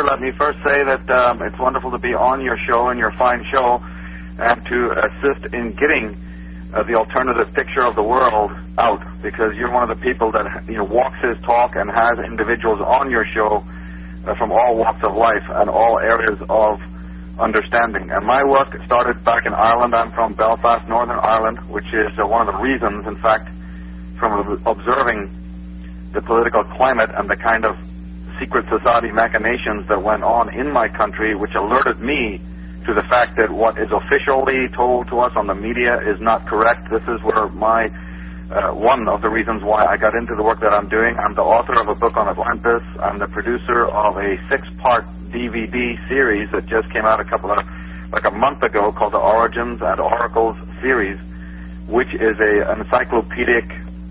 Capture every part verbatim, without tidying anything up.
let me first say that um, it's wonderful to be on your show and your fine show, and to assist in getting uh, the alternative picture of the world out, because you're one of the people that, you know, walks his talk and has individuals on your show uh, from all walks of life and all areas of understanding. And my work started back in Ireland. I'm from Belfast, Northern Ireland, which is uh, one of the reasons, in fact, from observing the political climate and the kind of secret society machinations that went on in my country, which alerted me to the fact that what is officially told to us on the media is not correct. This is where my, uh, one of the reasons why I got into the work that I'm doing. I'm the author of a book on Atlantis. I'm the producer of a six-part D V D series that just came out a couple of, like a month ago, called the Origins and Oracles series, which is a an encyclopedic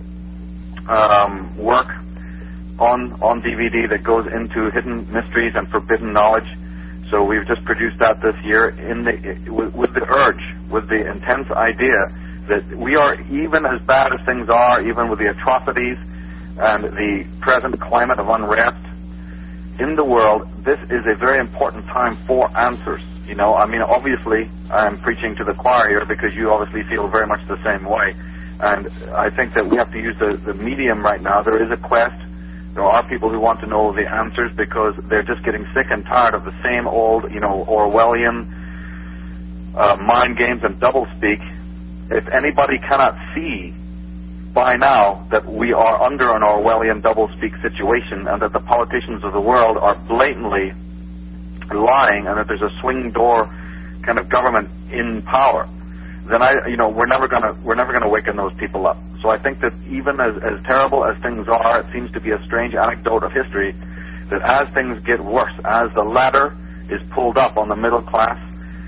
um, work on on D V D that goes into hidden mysteries and forbidden knowledge. So we've just produced that this year in the with, with the urge, with the intense idea that we are, even as bad as things are, even with the atrocities and the present climate of unrest in the world, this is a very important time for answers. You know, I mean, obviously, I'm preaching to the choir here because you obviously feel very much the same way. And I think that we have to use the, the medium right now. There is a quest. There are people who want to know the answers because they're just getting sick and tired of the same old, you know, Orwellian uh, mind games and doublespeak. If anybody cannot see by now that we are under an Orwellian doublespeak situation and that the politicians of the world are blatantly lying and that there's a swing door kind of government in power, then I, you know, we're never gonna we're never gonna waken those people up. So I think that even as, as terrible as things are, it seems to be a strange anecdote of history that as things get worse, as the ladder is pulled up on the middle class,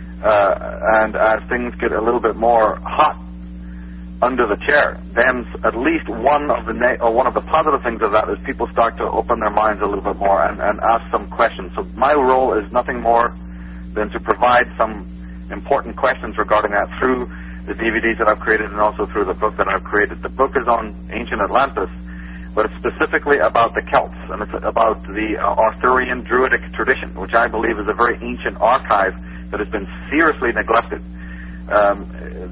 uh, and as things get a little bit more hot under the chair, then at least one of the ne- or one of the positive things of that is people start to open their minds a little bit more and, and ask some questions. So my role is nothing more than to provide some important questions regarding that through the D V Ds that I've created and also through the book that I've created. The book is on ancient Atlantis, but it's specifically about the Celts, and it's about the uh, Arthurian Druidic tradition, which I believe is a very ancient archive that has been seriously neglected. Um,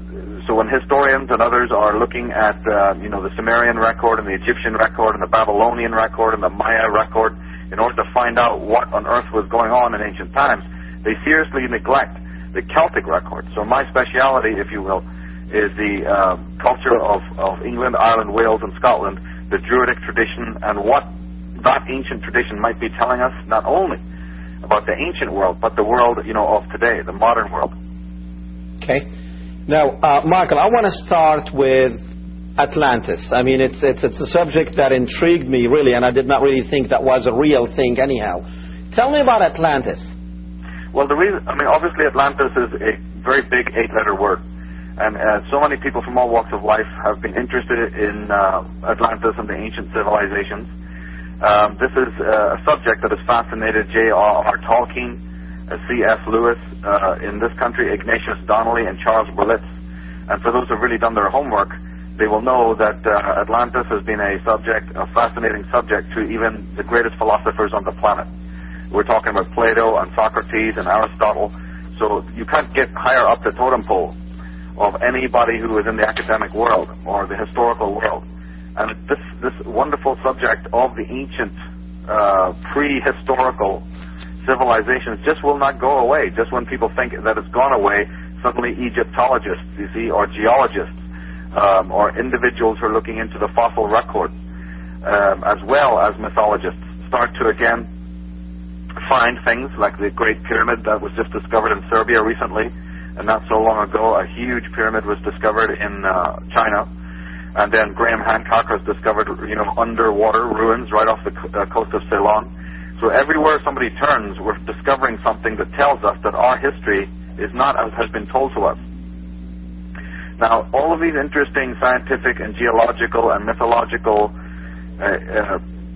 so when historians and others are looking at uh, you know, the Sumerian record and the Egyptian record and the Babylonian record and the Maya record in order to find out what on earth was going on in ancient times, they seriously neglect the Celtic record. So my speciality, if you will, is the uh, culture of, of England, Ireland, Wales, and Scotland, the Druidic tradition, and what that ancient tradition might be telling us, not only about the ancient world, but the world, you know, of today, the modern world. Okay. Now, uh, Michael, I want to start with Atlantis. I mean, it's, it's, it's a subject that intrigued me, really, and I did not really think that was a real thing anyhow. Tell me about Atlantis. Well, the reason, I mean, obviously Atlantis is a very big eight-letter word. And uh, so many people from all walks of life have been interested in uh, Atlantis and the ancient civilizations. Um, this is uh, a subject that has fascinated J R R Tolkien, uh, C S Lewis, uh, in this country, Ignatius Donnelly, and Charles Berlitz. And for those who have really done their homework, they will know that uh, Atlantis has been a subject, a fascinating subject to even the greatest philosophers on the planet. We're talking about Plato and Socrates and Aristotle. So you can't get higher up the totem pole of anybody who is in the academic world or the historical world. And this this wonderful subject of the ancient uh, prehistorical civilizations just will not go away. Just when people think that it's gone away, suddenly Egyptologists, you see, or geologists, um, or individuals who are looking into the fossil record, um, as well as mythologists, start to again find things like the Great Pyramid that was just discovered in Serbia recently, and not so long ago a huge pyramid was discovered in uh, China, and then Graham Hancock has discovered, you know, underwater ruins right off the co- uh, coast of Ceylon. So everywhere somebody turns, we're discovering something that tells us that our history is not as has been told to us. Now, all of these interesting scientific and geological and mythological uh, uh,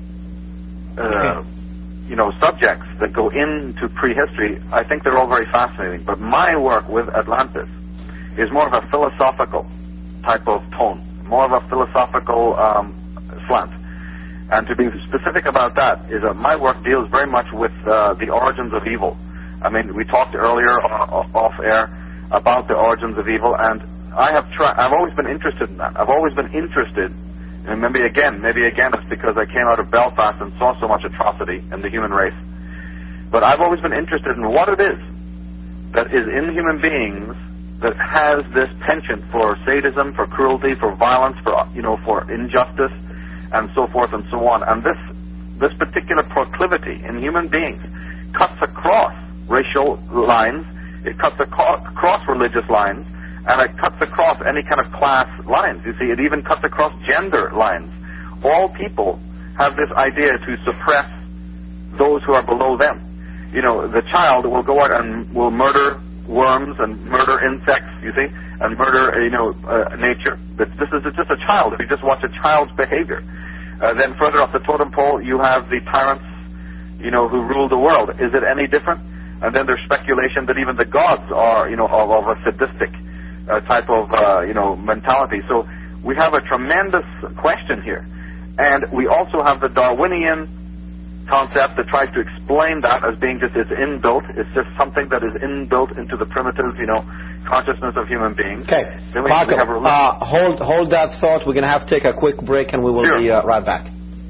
uh, you know, subjects that go into prehistory, I think they're all very fascinating. But my work with Atlantis is more of a philosophical type of tone, more of a philosophical um, slant. And to be specific about that is that my work deals very much with uh, the origins of evil. I mean, we talked earlier uh, off air about the origins of evil, and I have tried. I've always been interested in that. I've always been interested, and maybe again, maybe again, it's because I came out of Belfast and saw so much atrocity in the human race. But I've always been interested in what it is that is in human beings that has this penchant for sadism, for cruelty, for violence, for you know, for injustice, and so forth and so on. And this this particular proclivity in human beings cuts across racial lines, it cuts across religious lines, and it cuts across any kind of class lines. You see, it even cuts across gender lines. All people have this idea to suppress those who are below them. You know, the child will go out and will murder worms and murder insects, you see, and murder, you know, uh, nature. But this is just a child. If you just watch a child's behavior. Uh, then further up the totem pole, you have the tyrants, you know, who rule the world. Is it any different? And then there's speculation that even the gods are, you know, of, of a sadistic uh, type of, uh, you know, mentality. So we have a tremendous question here. And we also have the Darwinian concept that tries to explain that as being just it's inbuilt. It's just something that is inbuilt into the primitive, you know, consciousness of human beings. Okay, then we, Michael, we have uh, hold hold that thought. We're going to have to take a quick break, and we will sure. be uh, right back.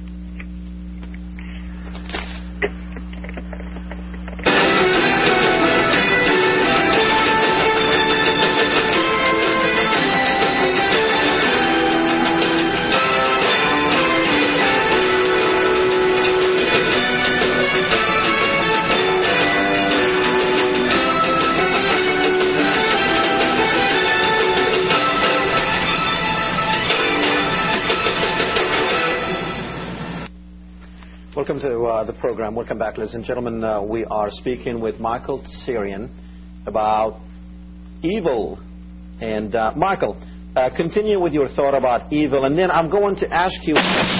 Welcome to uh, the program. Welcome back, ladies and gentlemen. Uh, we are speaking with Michael Tsarion about evil. And uh, Michael, uh, continue with your thought about evil, and then I'm going to ask you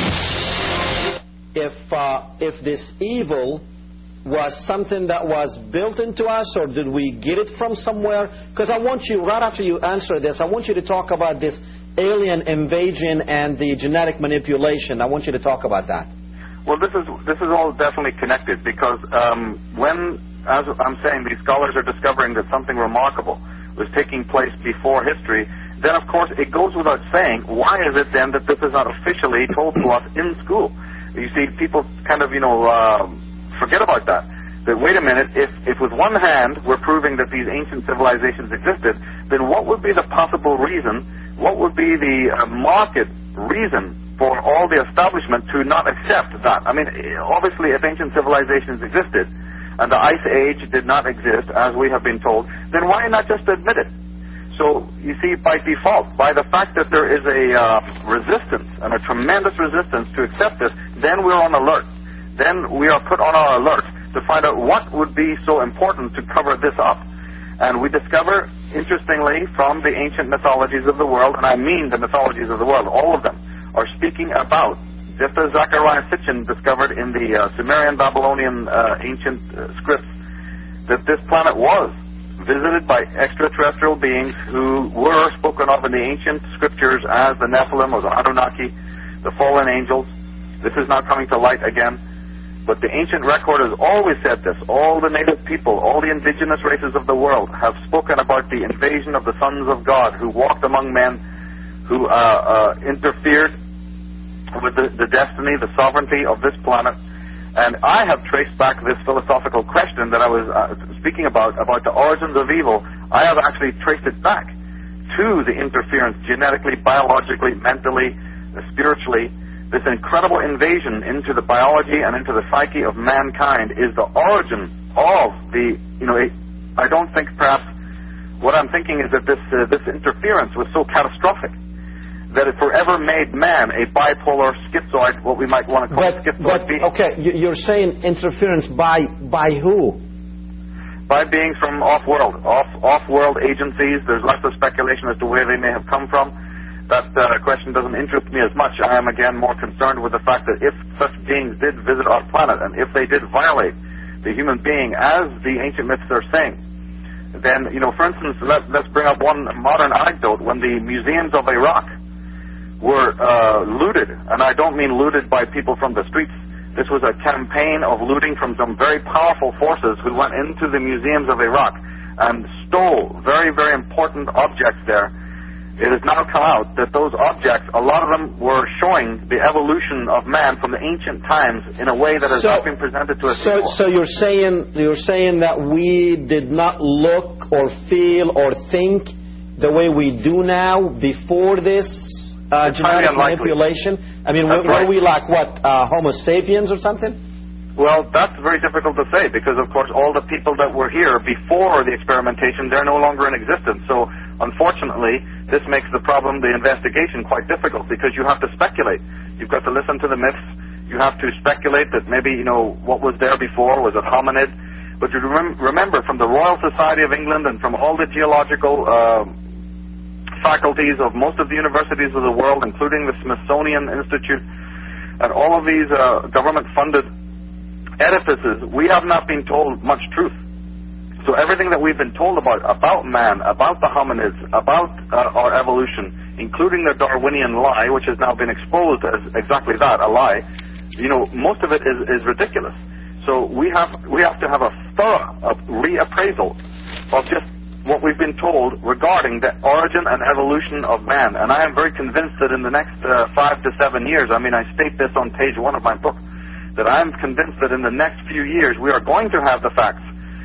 if uh, if this evil was something that was built into us, or did we get it from somewhere? Because I want you, right after you answer this, I want you to talk about this alien invasion and the genetic manipulation. I want you to talk about that. Well, this is this is all definitely connected, because um, when, as I'm saying, these scholars are discovering that something remarkable was taking place before history, then of course it goes without saying, why is it then that this is not officially told to us in school? You see, people kind of, you know, uh, forget about that. That wait a minute, if, if with one hand we're proving that these ancient civilizations existed, then what would be the possible reason, what would be the uh, market reason for all the establishment to not accept that? I mean, obviously, if ancient civilizations existed and the Ice Age did not exist, as we have been told, then why not just admit it? So, you see, by default, by the fact that there is a uh, resistance, and a tremendous resistance to accept this, then we're on alert. Then we are put on our alert to find out what would be so important to cover this up. And we discover, interestingly, from the ancient mythologies of the world, and I mean the mythologies of the world, all of them, are speaking about, just as Zechariah Sitchin discovered in the uh, Sumerian Babylonian uh, ancient uh, scripts, that this planet was visited by extraterrestrial beings who were spoken of in the ancient scriptures as the Nephilim or the Anunnaki, the fallen angels. This is now coming to light again. But the ancient record has always said this. All the native people, all the indigenous races of the world have spoken about the invasion of the sons of God who walked among men, who uh, uh, interfered with the, the destiny, the sovereignty of this planet. And I have traced back this philosophical question that I was uh, speaking about, about the origins of evil. I have actually traced it back to the interference genetically, biologically, mentally, uh, spiritually. This incredible invasion into the biology and into the psyche of mankind is the origin of the, you know, I don't think perhaps, what I'm thinking is that this, uh, this interference was so catastrophic that it forever made man a bipolar schizoid, what we might want to call but, schizoid but, being. Okay, you're saying interference by by who? By beings from off-world, off, off-world agencies. There's lots of speculation as to where they may have come from. That uh, question doesn't interest me as much. I am, again, more concerned with the fact that if such beings did visit our planet, and if they did violate the human being, as the ancient myths are saying, then, you know, for instance, let, let's bring up one modern anecdote. When the museums of Iraq were uh, looted, and I don't mean looted by people from the streets. This was a campaign of looting from some very powerful forces who went into the museums of Iraq and stole very, very important objects there. It has now come out that those objects, a lot of them were showing the evolution of man from the ancient times in a way that has so, not been presented to us so, before. So you're saying you're saying that we did not look or feel or think the way we do now before this uh, genetic manipulation? I mean, were, right. were we like what, uh, Homo sapiens or something? Well, that's very difficult to say because, of course, all the people that were here before the experimentation, they're no longer in existence. So, unfortunately, this makes the problem, the investigation, quite difficult because you have to speculate. You've got to listen to the myths. You have to speculate that maybe, you know, what was there before, was it hominid? But you rem- remember, from the Royal Society of England and from all the geological uh, faculties of most of the universities of the world, including the Smithsonian Institute, and all of these uh, government-funded edifices, we have not been told much truth. So everything that we've been told about, about man, about the hominids, about uh, our evolution, including the Darwinian lie, which has now been exposed as exactly that, a lie, you know, most of it is, is ridiculous. So we have, we have to have a thorough reappraisal of just what we've been told regarding the origin and evolution of man. And I am very convinced that in the next uh, five to seven years, I mean, I state this on page one of my book, that I'm convinced that in the next few years we are going to have the facts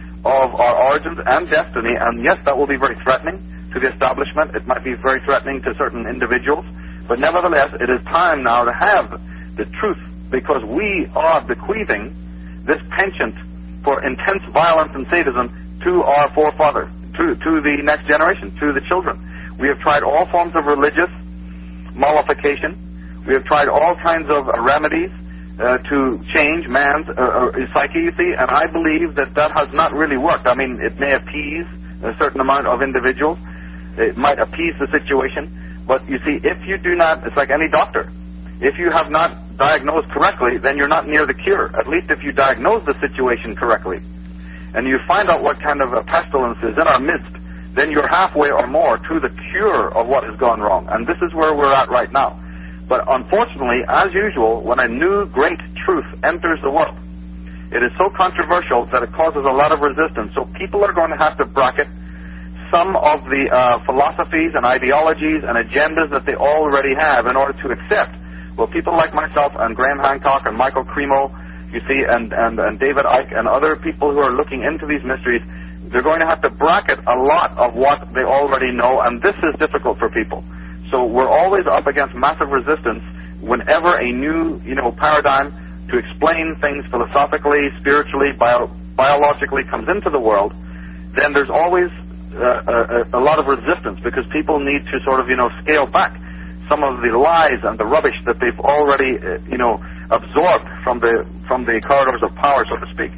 of our origins and destiny, and yes, that will be very threatening to the establishment. It might be very threatening to certain individuals, but nevertheless, it is time now to have the truth, because we are bequeathing this penchant for intense violence and sadism to our forefathers, to, to the next generation, to the children. We have tried all forms of religious mollification. We have tried all kinds of uh, remedies Uh, to change man's uh, uh, psyche, you see, and I believe that that has not really worked. I mean, it may appease a certain amount of individuals. It might appease the situation, but you see, if you do not, it's like any doctor. If you have not diagnosed correctly, then you're not near the cure. At least if you diagnose the situation correctly, and you find out what kind of a pestilence is in our midst, then you're halfway or more to the cure of what has gone wrong. And this is where we're at right now. But unfortunately, as usual, when a new great truth enters the world, it is so controversial that it causes a lot of resistance. So people are going to have to bracket some of the uh, philosophies and ideologies and agendas that they already have in order to accept. Well, people like myself and Graham Hancock and Michael Cremo, you see, and, and, and David Icke and other people who are looking into these mysteries, they're going to have to bracket a lot of what they already know, and this is difficult for people. So we're always up against massive resistance whenever a new, you know, paradigm to explain things philosophically, spiritually, bio, biologically comes into the world. Then there's always uh, a, a lot of resistance because people need to sort of, you know, scale back some of the lies and the rubbish that they've already, uh, you know, absorbed from the from the corridors of power, so to speak.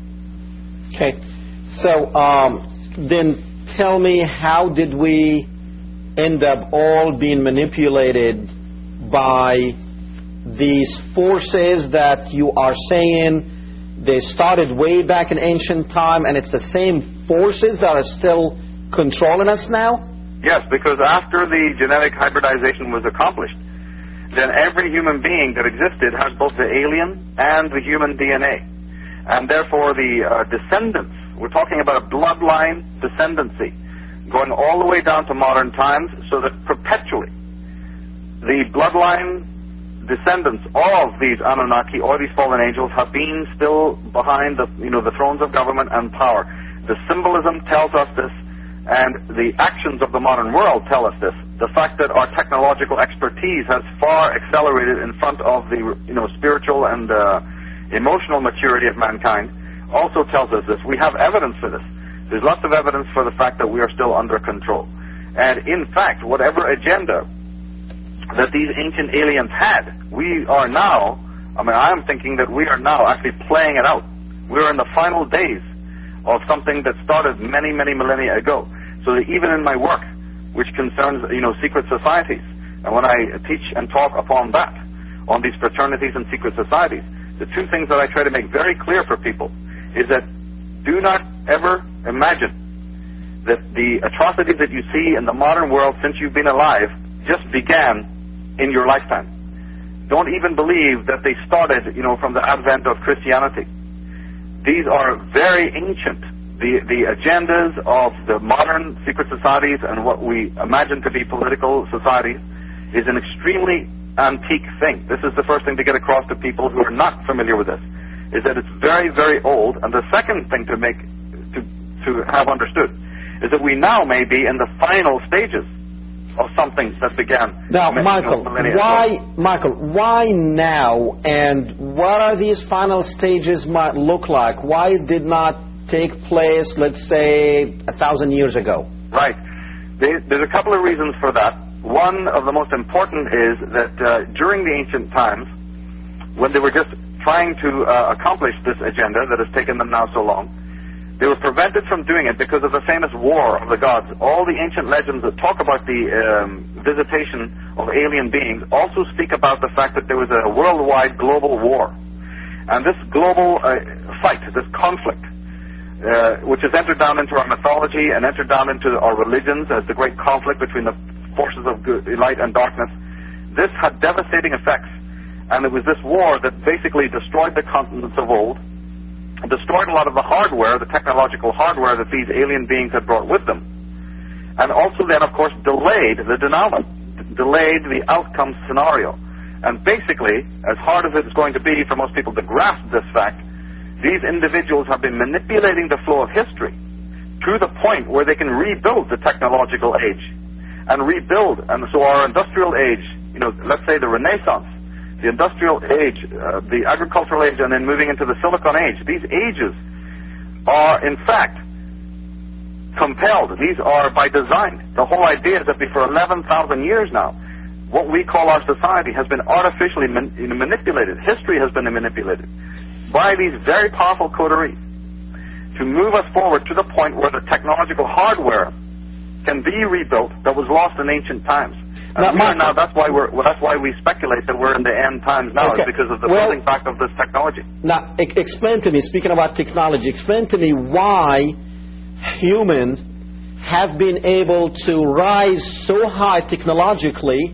Okay. So um, then tell me, how did we end up all being manipulated by these forces that you are saying they started way back in ancient time, and it's the same forces that are still controlling us now? Yes, because after the genetic hybridization was accomplished, then every human being that existed has both the alien and the human D N A. And therefore the uh, descendants, we're talking about a bloodline descendancy, going all the way down to modern times, so that perpetually the bloodline descendants of these Anunnaki or these fallen angels have been still behind the, you know, the thrones of government and power. The symbolism tells us this, and the actions of the modern world tell us this. The fact that our technological expertise has far accelerated in front of the, you know, spiritual and uh, emotional maturity of mankind also tells us this. We have evidence for this. There's lots of evidence for the fact that we are still under control. And in fact, whatever agenda that these ancient aliens had, we are now, I mean, I am thinking that we are now actually playing it out. We're in the final days of something that started many, many millennia ago. So that even in my work, which concerns, you know, secret societies, and when I teach and talk upon that, on these fraternities and secret societies, the two things that I try to make very clear for people is that do not ever imagine that the atrocities that you see in the modern world since you've been alive just began in your lifetime. Don't even believe that they started, you know, from the advent of Christianity. These are very ancient. The, the agendas of the modern secret societies and what we imagine to be political societies is an extremely antique thing. This is the first thing to get across to people who are not familiar with this, is that it's very, very old. And the second thing to make, to, to have understood is that we now may be in the final stages of something that began. Now, Michael, why, Michael, why now, and what are these final stages might look like? Why did not take place, let's say, a thousand years ago? Right. There's a couple of reasons for that. One of the most important is that uh, during the ancient times, when they were just trying to uh, accomplish this agenda that has taken them now so long, they were prevented from doing it because of the famous war of the gods. All the ancient legends that talk about the um, visitation of alien beings also speak about the fact that there was a worldwide global war. And this global uh, fight, this conflict, uh, which has entered down into our mythology and entered down into our religions as the great conflict between the forces of good, light and darkness, this had devastating effects. And it was this war that basically destroyed the continents of old, destroyed a lot of the hardware, the technological hardware that these alien beings had brought with them, and also then, of course, delayed the denouement, delayed the outcome scenario. And basically, as hard as it's going to be for most people to grasp this fact, these individuals have been manipulating the flow of history to the point where they can rebuild the technological age and rebuild. And so our industrial age, you know, let's say the Renaissance, the industrial age, uh, the agricultural age, and then moving into the silicon age, these ages are, in fact, compelled. These are by design. The whole idea is that for eleven thousand years now, what we call our society has been artificially man, you know, manipulated. History has been manipulated by these very powerful coteries to move us forward to the point where the technological hardware can be rebuilt that was lost in ancient times. And now, now that's why we're well, that's why we speculate that we're in the end times now, okay. is because of the well, building back of this technology. Now, e- explain to me, speaking about technology, explain to me why humans have been able to rise so high technologically,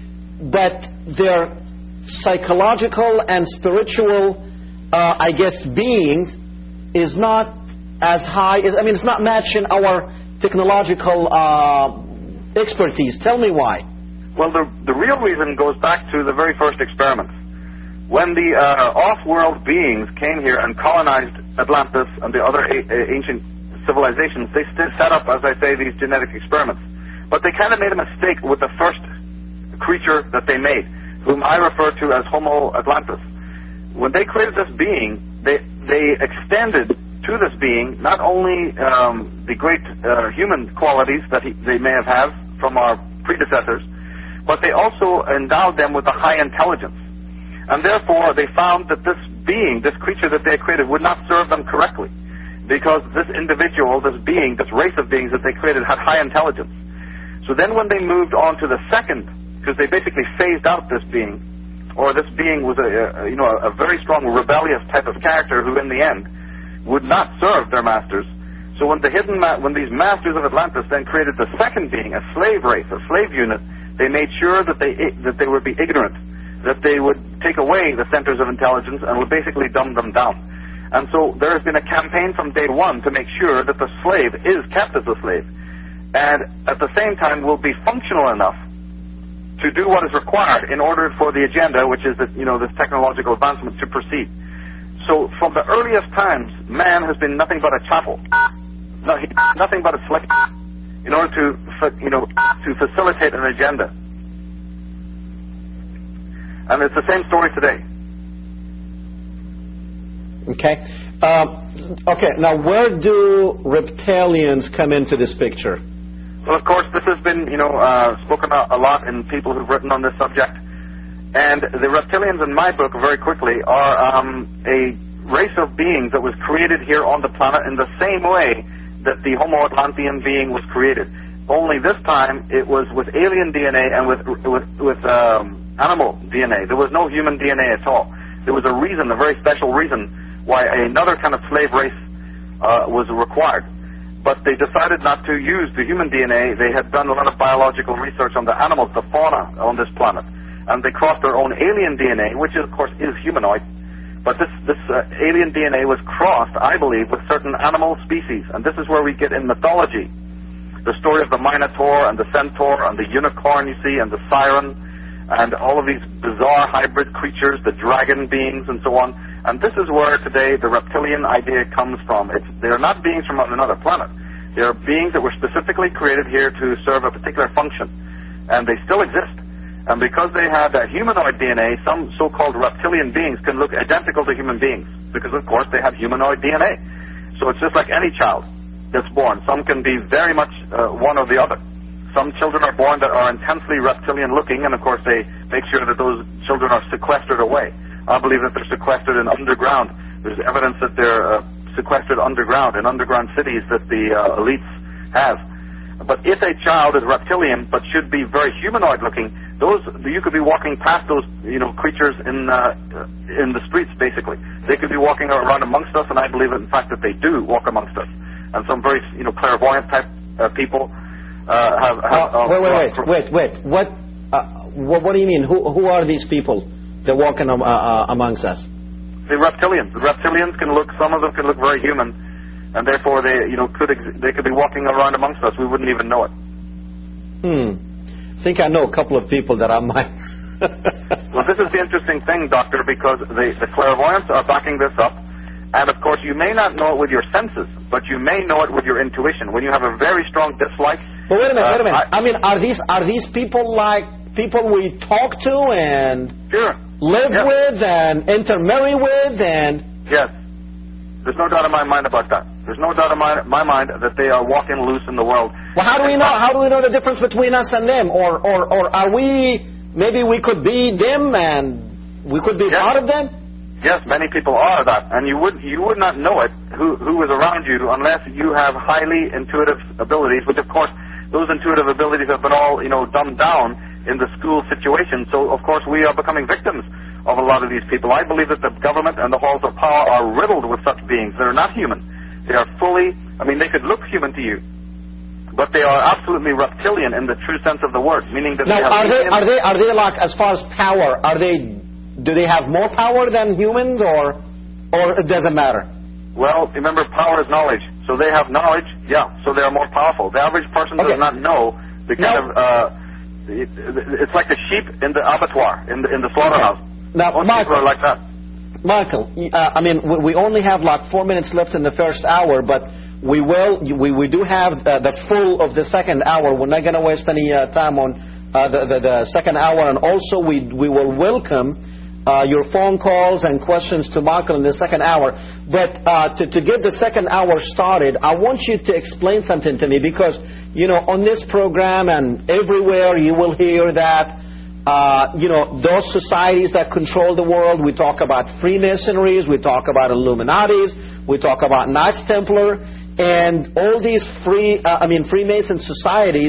but their psychological and spiritual, uh, I guess, beings is not as high. As, I mean, it's not matching our technological uh, expertise. Tell me why. Well, the, the real reason goes back to the very first experiments. When the uh, off-world beings came here and colonized Atlantis and the other a- a- ancient civilizations, they st- set up, as I say, these genetic experiments. But they kind of made a mistake with the first creature that they made, whom I refer to as Homo Atlantis. When they created this being, they, they extended to this being not only um, the great uh, human qualities that he, they may have had from our predecessors, but they also endowed them with a high intelligence. And therefore, they found that this being, this creature that they created, would not serve them correctly, because this individual, this being, this race of beings that they created had high intelligence. So then when they moved on to the second, because they basically phased out this being, or this being was a, a you know a very strong rebellious type of character who in the end would not serve their masters. So when the hidden ma- when these masters of Atlantis then created the second being, a slave race, a slave unit, they made sure that they that they would be ignorant, that they would take away the centers of intelligence and would basically dumb them down. And so there has been a campaign from day one to make sure that the slave is kept as a slave, and at the same time will be functional enough to do what is required in order for the agenda, which is that, you know, this technological advancement, to proceed. So from the earliest times, man has been nothing but a chattel, no, he, nothing but a slave, in order to, you know, to facilitate an agenda. And it's the same story today. Okay. Uh, okay, now where do reptilians come into this picture? Well, of course, this has been, you know, uh, spoken a, a lot in people who've written on this subject. And the reptilians in my book, very quickly, are um, a race of beings that was created here on the planet in the same way that the Homo Atlantean being was created. Only this time it was with alien D N A and with with, with um, animal D N A. There was no human D N A at all. There was a reason, a very special reason, why another kind of slave race uh, was required. But they decided not to use the human D N A. They had done a lot of biological research on the animals, the fauna on this planet. and they crossed their own alien D N A, which of course is humanoid. But this, this uh, alien D N A was crossed, I believe, with certain animal species. And this is where we get in mythology. The story of the Minotaur and the Centaur and the unicorn, you see, and the siren, and all of these bizarre hybrid creatures, the dragon beings and so on. And this is where today the reptilian idea comes from. It's, they're not beings from another planet. They are beings that were specifically created here to serve a particular function. And they still exist. And because they had a humanoid D N A, some so-called reptilian beings can look identical to human beings. Because, of course, they have humanoid D N A. So it's just like any child that's born. Some can be very much uh, one or the other. Some children are born that are intensely reptilian-looking, and, of course, they make sure that those children are sequestered away. I believe that they're sequestered in underground. There's evidence that they're uh, sequestered underground, in underground cities that the uh, elites have. But if a child is reptilian but should be very humanoid-looking, those you could be walking past those, you know, creatures in uh, in the streets. Basically, they could be walking around amongst us, and I believe, in fact, that they do walk amongst us. And some very, you know, clairvoyant type uh, people uh, have. have uh, wait, wait, wait, wait, wait. What, uh, what? What do you mean? Who who are these people that walk in, um, uh, uh, amongst us? The reptilians. The reptilians can look. Some of them can look very human, and therefore they, you know, could ex- they could be walking around amongst us. We wouldn't even know it. Hmm. I think I know a couple of people that I might. Well, this is the interesting thing, Doctor, because the, the clairvoyants are backing this up. And, of course, you may not know it with your senses, but you may know it with your intuition. When you have a very strong dislike... But wait a minute, uh, wait a minute. I, I mean, are these are these people like people we talk to and sure. live yes. with and intermarry with and... Yes. There's no doubt in my mind about that. There's no doubt in my, my mind that they are walking loose in the world. Well, how do we know? How do we know the difference between us and them? Or, or, or are we? Maybe we could be them, and we could be yes. part of them. Yes, many people are that, and you would you would not know it who who is around you unless you have highly intuitive abilities. Which, of course, those intuitive abilities have been all you know dumbed down in the school situation. So, of course, we are becoming victims of a lot of these people. I believe that the government and the halls of power are riddled with such beings. They're not human. They are fully, I mean, they could look human to you, but they are absolutely reptilian in the true sense of the word, meaning that now, they have... are they, are they, are they like, as far as power, are they, do they have more power than humans, or, or it doesn't matter? Well, remember, power is knowledge. So they have knowledge, yeah, so they are more powerful. The average person okay. does not know the kind now, of, uh, it, it's like the sheep in the abattoir, in the, in the slaughterhouse. Now, Most Michael, people are like that. Michael, uh, I mean, we, we only have like four minutes left in the first hour, but we will, we, we do have uh, the full of the second hour. We're not going to waste any uh, time on uh, the, the, the second hour, and also we we will welcome uh, your phone calls and questions to Michael in the second hour. But uh, to, to get the second hour started, I want you to explain something to me, because, you know, on this program and everywhere you will hear that Uh, you know, those societies that control the world. We talk about Freemasonries, we talk about Illuminatis, we talk about Knights Templar, and all these free, uh, I mean, Freemason societies.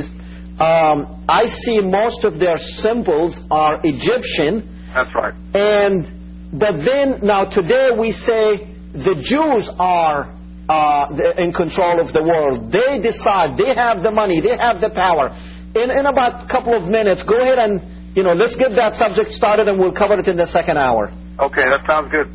Um, I see most of their symbols are Egyptian. That's right. And but then now today we say the Jews are uh, in control of the world. They decide. They have the money. They have the power. In in about a couple of minutes, go ahead and. You know, let's get that subject started, and we'll cover it in the second hour. Okay, that sounds good.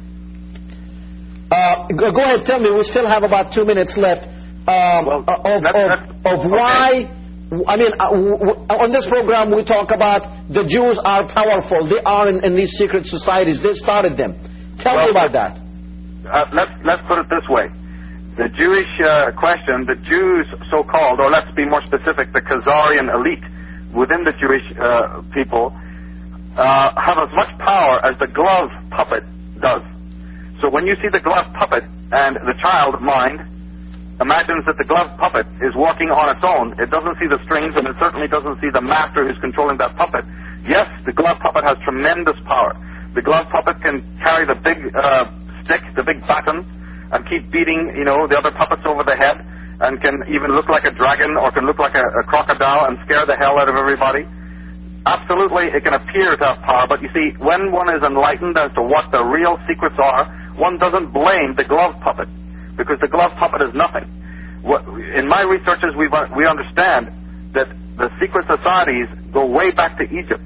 Uh, go, go ahead, tell me. We still have about two minutes left. Um, well, of that's, of, that's, of why, okay. I mean, uh, w- w- on this program we talk about the Jews are powerful. They are in, in these secret societies. They started them. Tell well, me about that. Uh, let's let's put it this way. The Jewish uh, question, the Jews, so-called, or let's be more specific, the Khazarian elite within the Jewish uh, people uh, have as much power as the glove puppet does. So when you see the glove puppet and the child mind imagines that the glove puppet is walking on its own, it doesn't see the strings, and it certainly doesn't see the master who's controlling that puppet. Yes, the glove puppet has tremendous power. The glove puppet can carry the big uh, stick, the big baton, and keep beating, you know, the other puppets over the head, and can even look like a dragon or can look like a, a crocodile and scare the hell out of everybody. Absolutely, it can appear to have power, but you see, when one is enlightened as to what the real secrets are, one doesn't blame the glove puppet, because the glove puppet is nothing. What, in my researches, we we understand that the secret societies go way back to Egypt,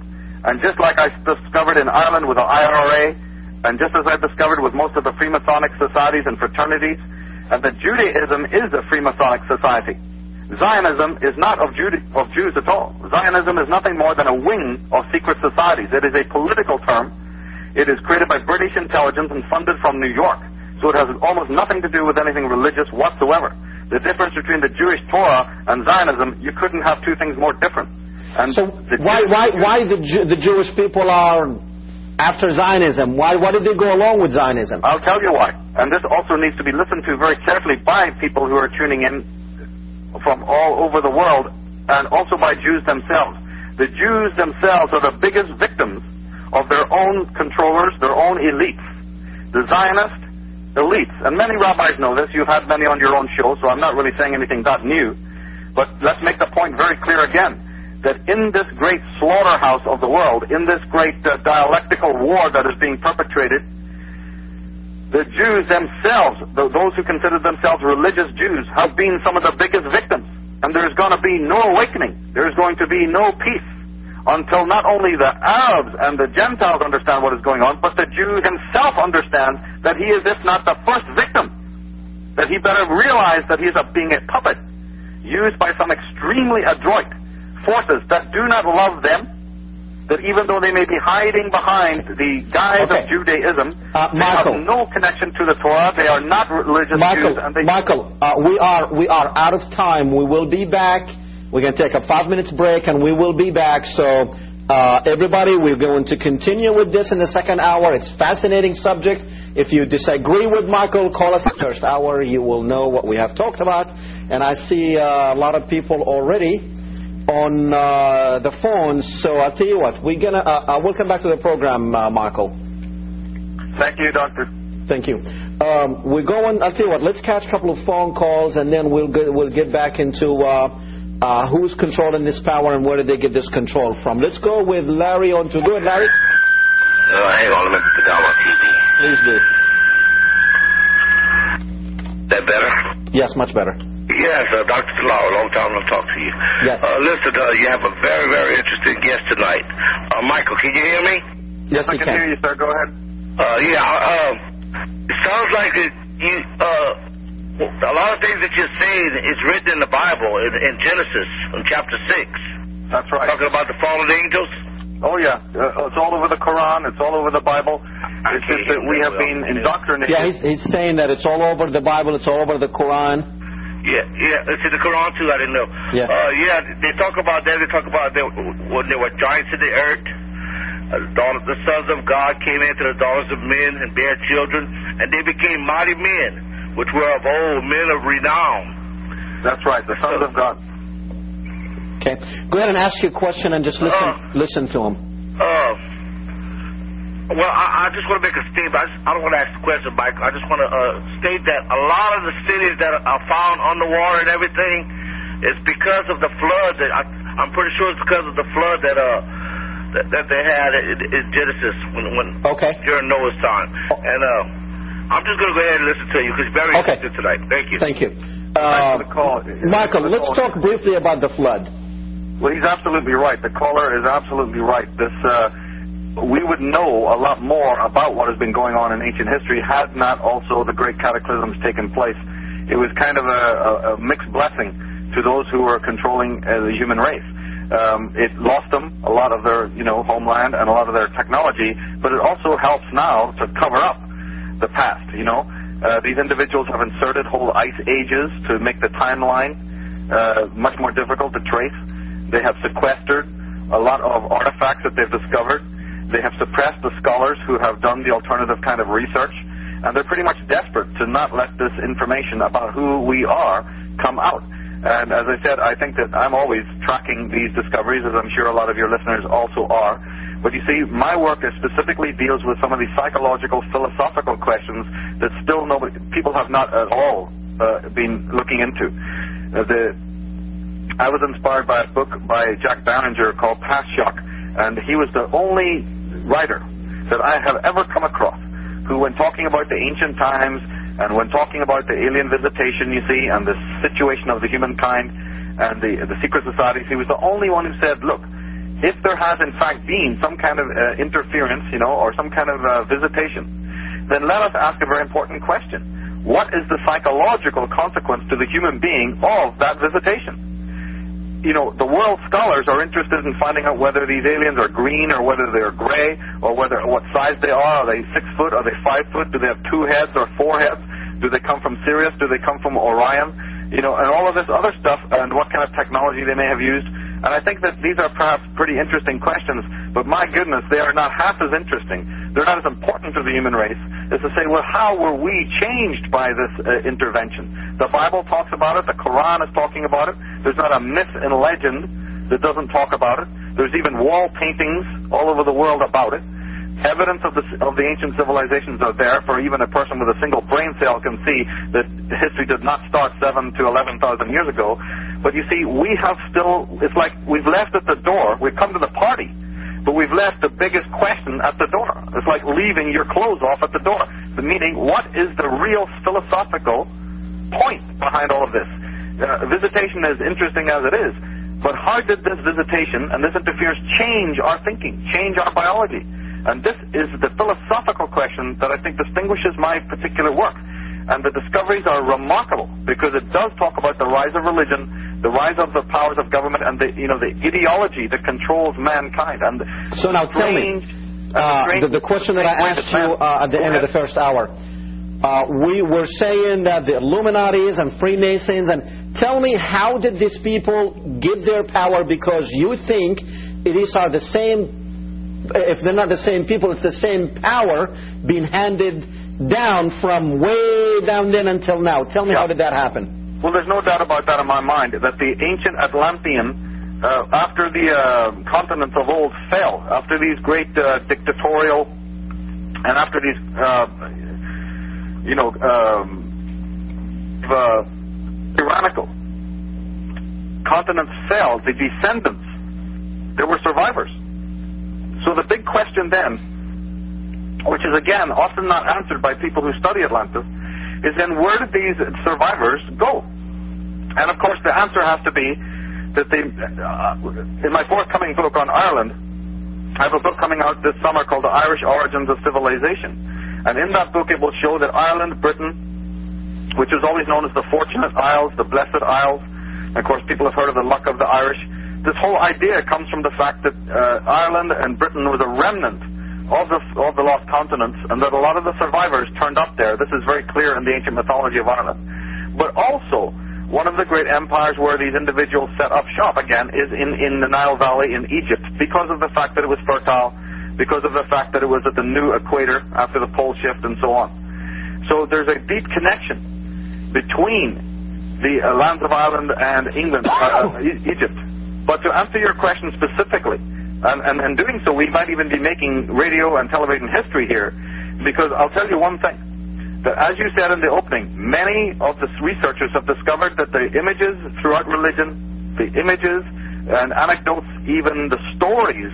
And just like I discovered in Ireland with the I R A, and just as I discovered with most of the Freemasonic societies and fraternities, and that Judaism is a Freemasonic society. Zionism is not of, Jude, of Jews at all. Zionism is nothing more than a wing of secret societies. It is a political term. It is created by British intelligence and funded from New York. So it has almost nothing to do with anything religious whatsoever. The difference between the Jewish Torah and Zionism, you couldn't have two things more different. And so why, why, why the, Jew, the Jewish people are after Zionism? Why, why did they go along with Zionism? I'll tell you why. And this also needs to be listened to very carefully by people who are tuning in from all over the world, and also by Jews themselves. The Jews themselves are the biggest victims of their own controllers, their own elites. The Zionist elites, and many rabbis know this, you've had many on your own show, so I'm not really saying anything that new, but let's make the point very clear again, that in this great slaughterhouse of the world, in this great uh, dialectical war that is being perpetrated, the Jews themselves, those who consider themselves religious Jews, have been some of the biggest victims. And there's going to be no awakening. There's going to be no peace until not only the Arabs and the Gentiles understand what is going on, but the Jew himself understands that he is, if not the first victim, that he better realize that he is a, being a puppet used by some extremely adroit forces that do not love them, that even though they may be hiding behind the guise okay. of Judaism, uh, they Michael, have no connection to the Torah. They are not religious Michael, Jews. And they Michael, uh, we are we are out of time. We will be back. We're going to take a five minutes break, and we will be back. So, uh, everybody, we're going to continue with this in the second hour. It's a fascinating subject. If you disagree with Michael, call us in the first hour. You will know what we have talked about. And I see uh, a lot of people already on uh, the phones, so I'll tell you what, we're gonna. Uh, uh, we'll come back to the program, uh, Michael. Thank you, Doctor. Thank you. Um, we're going. I'll tell you what. Let's catch a couple of phone calls, and then we'll get, we'll get back into uh, uh, who's controlling this power and where did they get this control from. Let's go with Larry on to do it, Larry. Uh, hang on, let me put down my T V. Please do. That better? Yes, much better. Yes, uh, Doctor Salah, long time no talk to you. Yes. Uh, listen, uh, you have a very, very interesting guest tonight. Uh, Michael, can you hear me? Yes, I you can, can hear you, sir. Go ahead. Uh, yeah, uh, it sounds like it, you, uh, a lot of things that you're saying is written in the Bible, in, in Genesis, in chapter six. That's right. Talking about the fallen angels? Oh, yeah. Uh, it's all over the Quran. It's all over the Bible. It's just that we have been indoctrinated. Yeah, he's, he's saying that it's all over the Bible, it's all over the Quran. Yeah, yeah, it's in the Quran too, I didn't know. Yeah. Uh, yeah, they talk about that, they talk about they, when there were giants in the earth, uh, daughters, the sons of God came into the daughters of men and bare children, and they became mighty men, which were of old, men of renown. That's right, the sons of God. Okay, go ahead and ask your question and just listen, Uh, listen to him. Uh, well, I, I just want to make a statement. I, just, I don't want to ask the question, Mike. I just want to uh, state that a lot of the cities that are found underwater and everything is because of the flood. That I, I'm pretty sure it's because of the flood that uh that, that they had in, in Genesis when, when Okay. during Noah's time. And uh, I'm just going to go ahead and listen to you because it's very Okay. interesting tonight. Thank you. Thank you. Thanks Uh, for the call. Michael, let's talk briefly about the flood. Well, he's absolutely right. The caller is absolutely right. This, uh, we would know a lot more about what has been going on in ancient history had not also the great cataclysms taken place. It was kind of a, a, a mixed blessing to those who were controlling uh, the human race. Um, it lost them a lot of their, you know, homeland and a lot of their technology, but it also helps now to cover up the past, you know. Uh, these individuals have inserted whole ice ages to make the timeline uh, much more difficult to trace. They have sequestered a lot of artifacts that they've discovered. They have suppressed the scholars who have done the alternative kind of research, and they're pretty much desperate to not let this information about who we are come out. And as I said, I think that I'm always tracking these discoveries, as I'm sure a lot of your listeners also are. But you see, my work is specifically deals with some of these psychological, philosophical questions that still nobody, people have not at all uh, been looking into. Uh, the, I was inspired by a book by Jack Barringer called Past Shock, and he was the only writer that I have ever come across who, when talking about the ancient times and when talking about the alien visitation, you see, and the situation of the humankind and the, the secret societies, he was the only one who said, look, if there has in fact been some kind of uh, interference, you know, or some kind of uh, visitation, then let us ask a very important question. What is the psychological consequence to the human being of that visitation? You know, the world scholars are interested in finding out whether these aliens are green or whether they're gray or whether what size they are. Are they six foot? Are they five foot? Do they have two heads or four heads? Do they come from Sirius? Do they come from Orion? You know, and all of this other stuff and what kind of technology they may have used. And I think that these are perhaps pretty interesting questions, but my goodness, they are not half as interesting. They're not as important to the human race as to say, well, how were we changed by this uh, intervention? The Bible talks about it. The Quran is talking about it. There's not a myth and legend that doesn't talk about it. There's even wall paintings all over the world about it. Evidence of the, of the ancient civilizations are there, for even a person with a single brain cell can see that history did not start seven to eleven thousand years ago. But you see, we have still, it's like we've left at the door, we've come to the party, but we've left the biggest question at the door. It's like leaving your clothes off at the door. The meaning, what is the real philosophical point behind all of this? Uh, visitation, as interesting as it is, but how did this visitation and this interference change our thinking, change our biology? And this is the philosophical question that I think distinguishes my particular work. And the discoveries are remarkable because it does talk about the rise of religion, the rise of the powers of government, and the, you know, the ideology that controls mankind. And so now tell me, uh, the, the question that I asked you uh, at the end of the first hour, uh, we were saying that the Illuminatis and Freemasons, and tell me, how did these people get their power? Because you think these are the same. If they're not the same people, it's the same power being handed down from way down then until now. Tell me, yeah. How did that happen? Well, there's no doubt about that in my mind, that the ancient Atlantean, uh, after the uh, continents of old fell, after these great uh, dictatorial, and after these, uh, you know, um, uh, tyrannical continents fell, the descendants, there were survivors. So the big question then, which is again often not answered by people who study Atlantis, is then where did these survivors go? And of course the answer has to be that they, uh, in my forthcoming book on Ireland, I have a book coming out this summer called The Irish Origins of Civilization. And in that book it will show that Ireland, Britain, which is always known as the Fortunate Isles, the Blessed Isles, and of course people have heard of the luck of the Irish. This whole idea comes from the fact that uh, Ireland and Britain was a remnant of the, of the lost continents, and that a lot of the survivors turned up there. This is very clear in the ancient mythology of Ireland. But also, one of the great empires where these individuals set up shop, again, is in, in the Nile Valley in Egypt, because of the fact that it was fertile, because of the fact that it was at the new equator after the pole shift and so on. So there's a deep connection between the uh, lands of Ireland and England, uh, e- Egypt. But to answer your question specifically, and, and in doing so, we might even be making radio and television history here, because I'll tell you one thing, that as you said in the opening, many of the researchers have discovered that the images throughout religion, the images and anecdotes, even the stories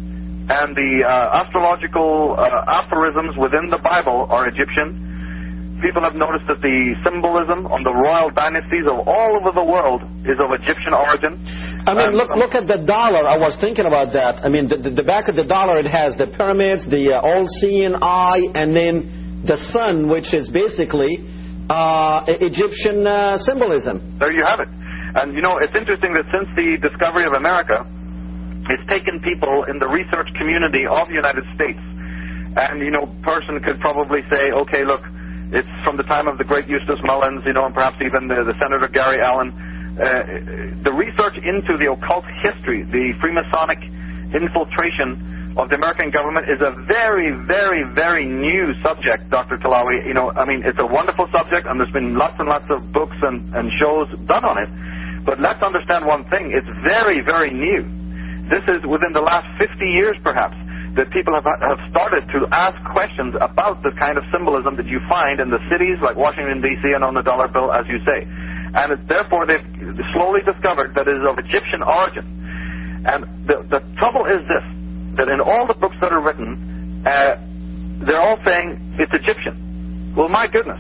and the uh, astrological uh, aphorisms within the Bible are Egyptian. People have noticed that the symbolism on the royal dynasties of all over the world is of Egyptian origin. I mean, look look at the dollar. I was thinking about that. I mean, the, the, the back of the dollar, it has the pyramids, the uh, all-seeing eye, and then the sun, which is basically uh, Egyptian uh, symbolism. There you have it. And, you know, it's interesting that since the discovery of America, it's taken people in the research community of the United States. And, you know, person could probably say, okay, look, it's from the time of the great Eustace Mullins, you know, and perhaps even the, the Senator Gary Allen. Uh, the research into the occult history, the Freemasonic infiltration of the American government is a very, very, very new subject, Doctor Talawi. You know, I mean, it's a wonderful subject, and there's been lots and lots of books and, and shows done on it. But let's understand one thing. It's very, very new. This is within the last fifty years, perhaps, that people have, have started to ask questions about the kind of symbolism that you find in the cities like Washington, D C and on the dollar bill, as you say. And it, therefore, they've slowly discovered that it is of Egyptian origin. And the, the trouble is this, that in all the books that are written, uh, they're all saying it's Egyptian. Well, my goodness.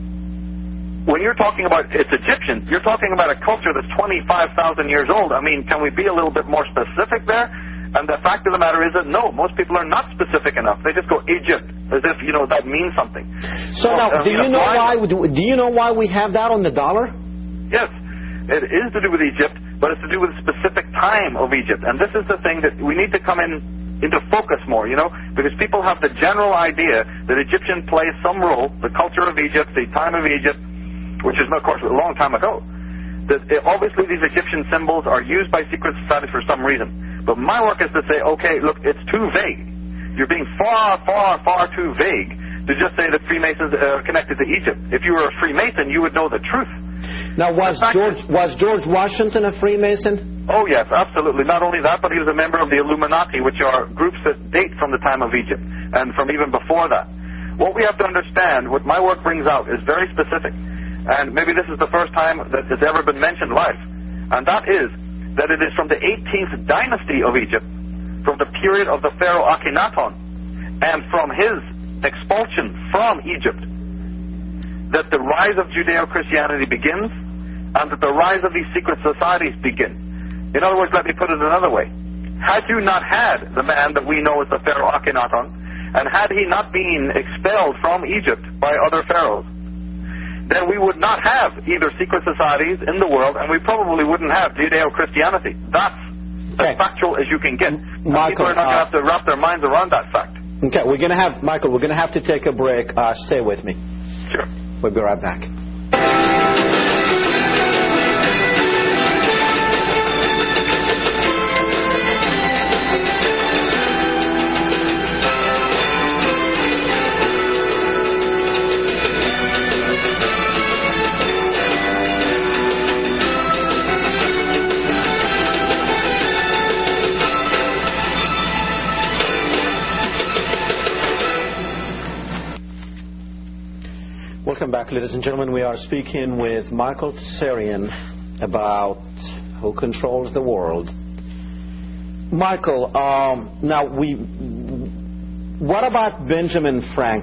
When you're talking about it's Egyptian, you're talking about a culture that's twenty-five thousand years old. I mean, can we be a little bit more specific there? And the fact of the matter is that no, most people are not specific enough. They just go Egypt, as if, you know, that means something. So well, now, I do mean, you know why, why? Do you know why we have that on the dollar? Yes, it is to do with Egypt, but it's to do with the specific time of Egypt. And this is the thing that we need to come in into focus more, you know, because people have the general idea that Egyptian plays some role, the culture of Egypt, the time of Egypt, which is, of course, a long time ago. That it, obviously these Egyptian symbols are used by secret societies for some reason. But my work is to say, okay, look, it's too vague. You're being far, far, far too vague to just say that Freemasons are connected to Egypt. If you were a Freemason, you would know the truth. Now, was George was George Washington a Freemason? Oh, yes, absolutely. Not only that, but he was a member of the Illuminati, which are groups that date from the time of Egypt and from even before that. What we have to understand, what my work brings out, is very specific. And maybe this is the first time that it's ever been mentioned live. And that is that it is from the eighteenth dynasty of Egypt, from the period of the Pharaoh Akhenaton, and from his expulsion from Egypt, that the rise of Judeo-Christianity begins, and that the rise of these secret societies begin. In other words, let me put it another way. Had you not had the man that we know as the Pharaoh Akhenaton, and had he not been expelled from Egypt by other pharaohs, then we would not have either secret societies in the world, and we probably wouldn't have Judeo-Christianity. That's okay. As factual as you can get. Michael, people are not going to uh, have to wrap their minds around that fact. Okay, we're going to have, Michael, we're going to have to take a break. Uh, stay with me. Sure. We'll be right back. Welcome back, ladies and gentlemen. We are speaking with Michael Tsarian about who controls the world. Michael, um, now we, what about Benjamin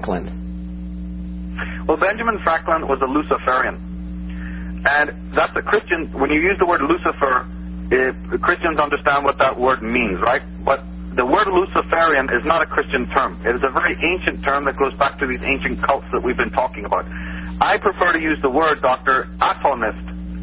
Franklin? Well, Benjamin Franklin was a Luciferian, and that's a Christian. When you use the word Lucifer, it, Christians understand what that word means, right? But the word Luciferian is not a Christian term. It is a very ancient term that goes back to these ancient cults that we've been talking about. I prefer to use the word, Doctor, Atonist.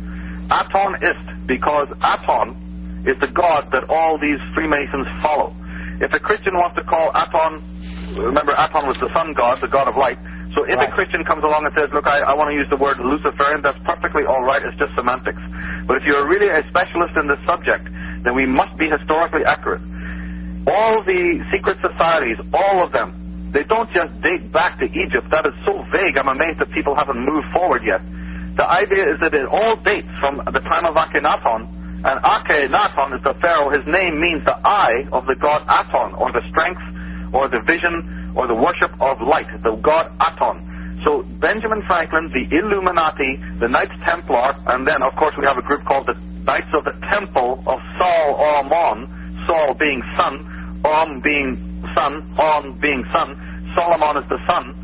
Atonist, because Aton is the god that all these Freemasons follow. If a Christian wants to call Aton, remember Aton was the sun god, the god of light. So if right. a Christian comes along and says, look, I, I want to use the word Luciferian, that's perfectly all right. It's just semantics. But if you're really a specialist in this subject, then we must be historically accurate. All the secret societies, all of them, they don't just date back to Egypt. That is so vague. I'm amazed that people haven't moved forward yet. The idea is that it all dates from the time of Akhenaton, and Akhenaton is the pharaoh. His name means the eye of the god Aton, or the strength, or the vision, or the worship of light, the god Aton. So Benjamin Franklin, the Illuminati, the Knights Templar, and then, of course, we have a group called the Knights of the Temple of Sol Amon, Sol being sun, Om being sun, On being sun, Solomon is the sun.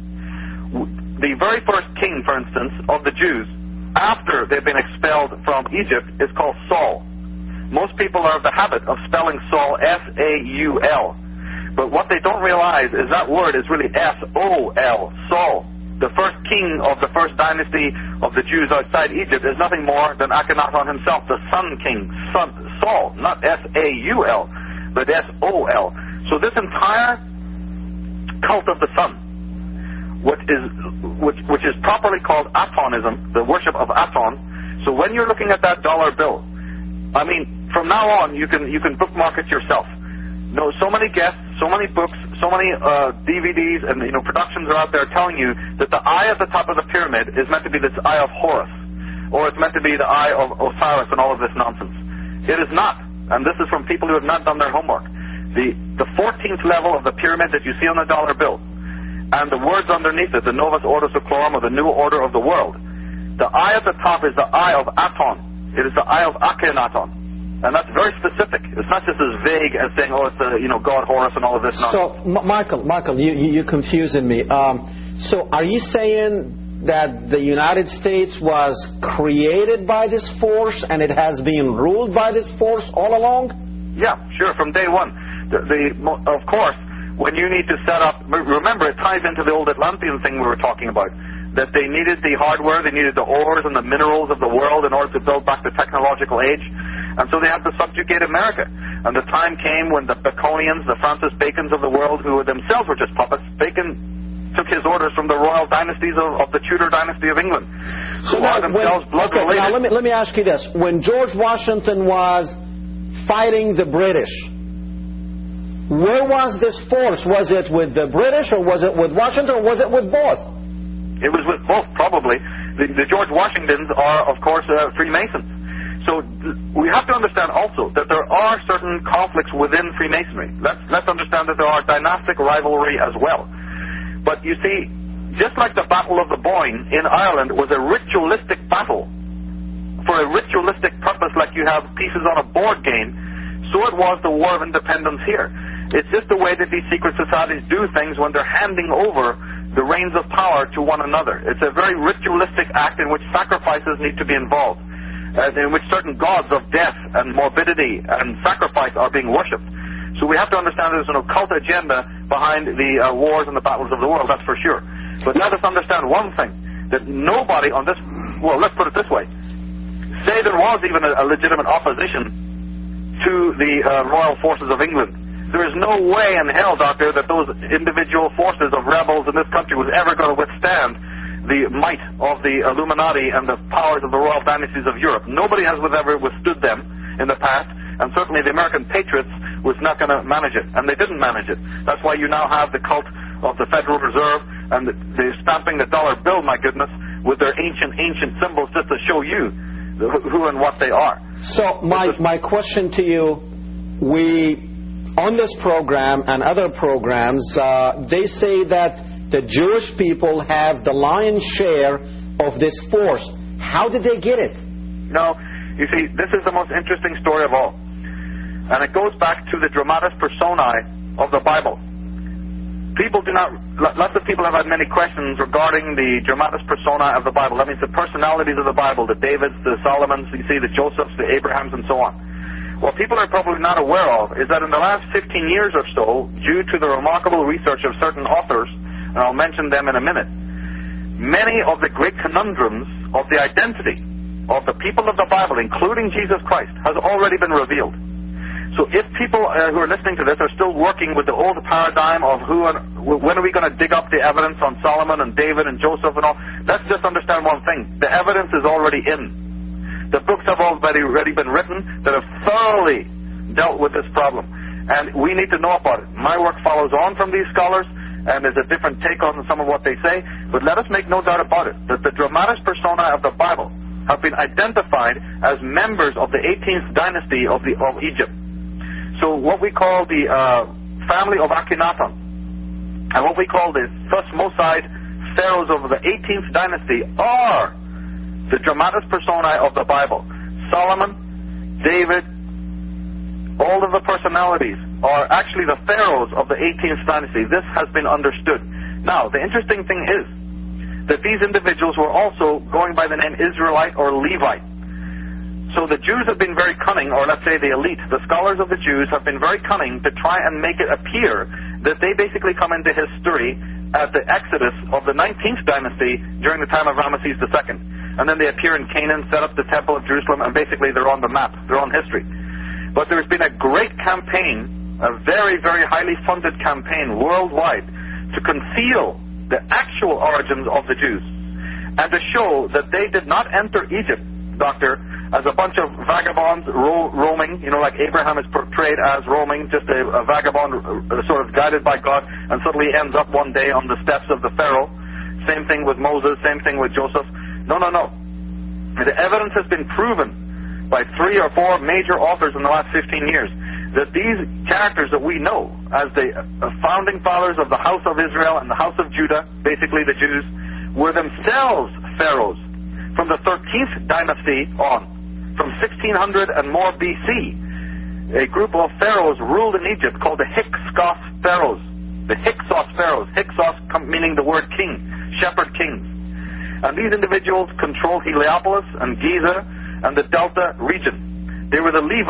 The very first king, for instance, of the Jews, after they've been expelled from Egypt, is called Saul. Most people are of the habit of spelling Saul S A U L. But what they don't realize is that word is really S O L, Saul. The first king of the first dynasty of the Jews outside Egypt is nothing more than Akhenaton himself, the sun king, son, Saul, not S A U L. But S O L. So this entire cult of the sun, which is which, which is properly called Atonism, the worship of Aton. So when you're looking at that dollar bill, I mean, from now on you can you can bookmark it yourself. No, so many guests, so many books, so many uh, D V Ds, and you know productions are out there telling you that the eye at the top of the pyramid is meant to be this eye of Horus, or it's meant to be the eye of Osiris, and all of this nonsense. It is not. And this is from people who have not done their homework. The the fourteenth level of the pyramid that you see on the dollar bill, and the words underneath it, the Novus Ordo Seclorum, or the New Order of the World, the eye at the top is the eye of Aton. It is the eye of Akhenaton. And that's very specific. It's not just as vague as saying, oh, it's the, you know, God Horus and all of this nonsense. So, M- Michael, Michael, you, you, you're confusing me. Um, so are you saying that the United States was created by this force and it has been ruled by this force all along? Yeah, sure, from day one. the, the of course, when you need to set up, remember it ties into the old Atlantean thing we were talking about, that they needed the hardware, they needed the ores and the minerals of the world in order to build back the technological age, and so they had to subjugate America. And the time came when the Baconians, the Francis Bacons of the world, who themselves were just puppets, Bacon took his orders from the royal dynasties of, of the Tudor dynasty of England, so who now, are themselves when, blood okay, related. now let me, let me ask you this. When George Washington was fighting the British, where was this force? Was it with the British, or was it with Washington, or was it with both? It was with both, probably. The, the George Washingtons are, of course, uh, Freemasons. So th- we have to understand also that there are certain conflicts within Freemasonry. Let's, let's understand that there are dynastic rivalry as well. But you see, just like the Battle of the Boyne in Ireland was a ritualistic battle for a ritualistic purpose, like you have pieces on a board game, so it was the War of Independence here. It's just the way that these secret societies do things when they're handing over the reins of power to one another. It's a very ritualistic act in which sacrifices need to be involved, uh, in which certain gods of death and morbidity and sacrifice are being worshipped. So we have to understand there's an occult agenda behind the uh, wars and the battles of the world, that's for sure. But let us understand one thing, that nobody on this, well, let's put it this way, say there was even a, a legitimate opposition to the uh, royal forces of England. There is no way in hell, Doctor, that those individual forces of rebels in this country was ever going to withstand the might of the Illuminati and the powers of the royal dynasties of Europe. Nobody has ever withstood them in the past, and certainly the American patriots was not going to manage it, and they didn't manage it. That's why you now have the cult of the Federal Reserve and the, the stamping the dollar bill, my goodness, with their ancient, ancient symbols just to show you who and what they are. So my, my question to you, we... on this program and other programs, uh, they say that the Jewish people have the lion's share of this force. How did they get it? No, you see, this is the most interesting story of all. And it goes back to the dramatis personae of the Bible. People do not, lots of people have had many questions regarding the dramatis personae of the Bible. That means the personalities of the Bible, the Davids, the Solomons, you see, the Josephs, the Abrahams, and so on. What people are probably not aware of is that in the last fifteen years or so, due to the remarkable research of certain authors, and I'll mention them in a minute, many of the great conundrums of the identity of the people of the Bible, including Jesus Christ, has already been revealed. So if people uh, who are listening to this are still working with the old paradigm of who and when are we going to dig up the evidence on Solomon and David and Joseph and all, let's just understand one thing. The evidence is already in. The books have already, already been written that have thoroughly dealt with this problem. And we need to know about it. My work follows on from these scholars, and there's a different take on some of what they say. But let us make no doubt about it, that the dramatis personae of the Bible have been identified as members of the eighteenth dynasty of, the, of Egypt. So what we call the uh, family of Akhenaten, and what we call the Thutmoside pharaohs of the eighteenth dynasty are the dramatis personae of the Bible. Solomon, David, all of the personalities are actually the pharaohs of the eighteenth dynasty. This has been understood. Now, the interesting thing is that these individuals were also going by the name Israelite or Levite. So the Jews have been very cunning, or let's say the elite, the scholars of the Jews have been very cunning to try and make it appear that they basically come into history at the exodus of the nineteenth dynasty during the time of Ramesses the Second. And then they appear in Canaan, set up the Temple of Jerusalem, and basically they're on the map, they're on history. But there's been a great campaign, a very, very highly funded campaign worldwide to conceal the actual origins of the Jews and to show that they did not enter Egypt, Doctor, as a bunch of vagabonds ro- roaming, you know, like Abraham is portrayed as roaming, just a, a vagabond uh, sort of guided by God, and suddenly ends up one day on the steps of the Pharaoh. Same thing with Moses, same thing with Joseph. No, no, no. The evidence has been proven by three or four major authors in the last fifteen years that these characters that we know as the founding fathers of the house of Israel and the house of Judah, basically the Jews, were themselves pharaohs from the thirteenth dynasty on. From sixteen hundred and more B C, a group of pharaohs ruled in Egypt called the Hyksos pharaohs. The Hyksos pharaohs. Hyksos meaning the word king, shepherd kings. And these individuals controlled Heliopolis and Giza and the Delta region. They were the Levites.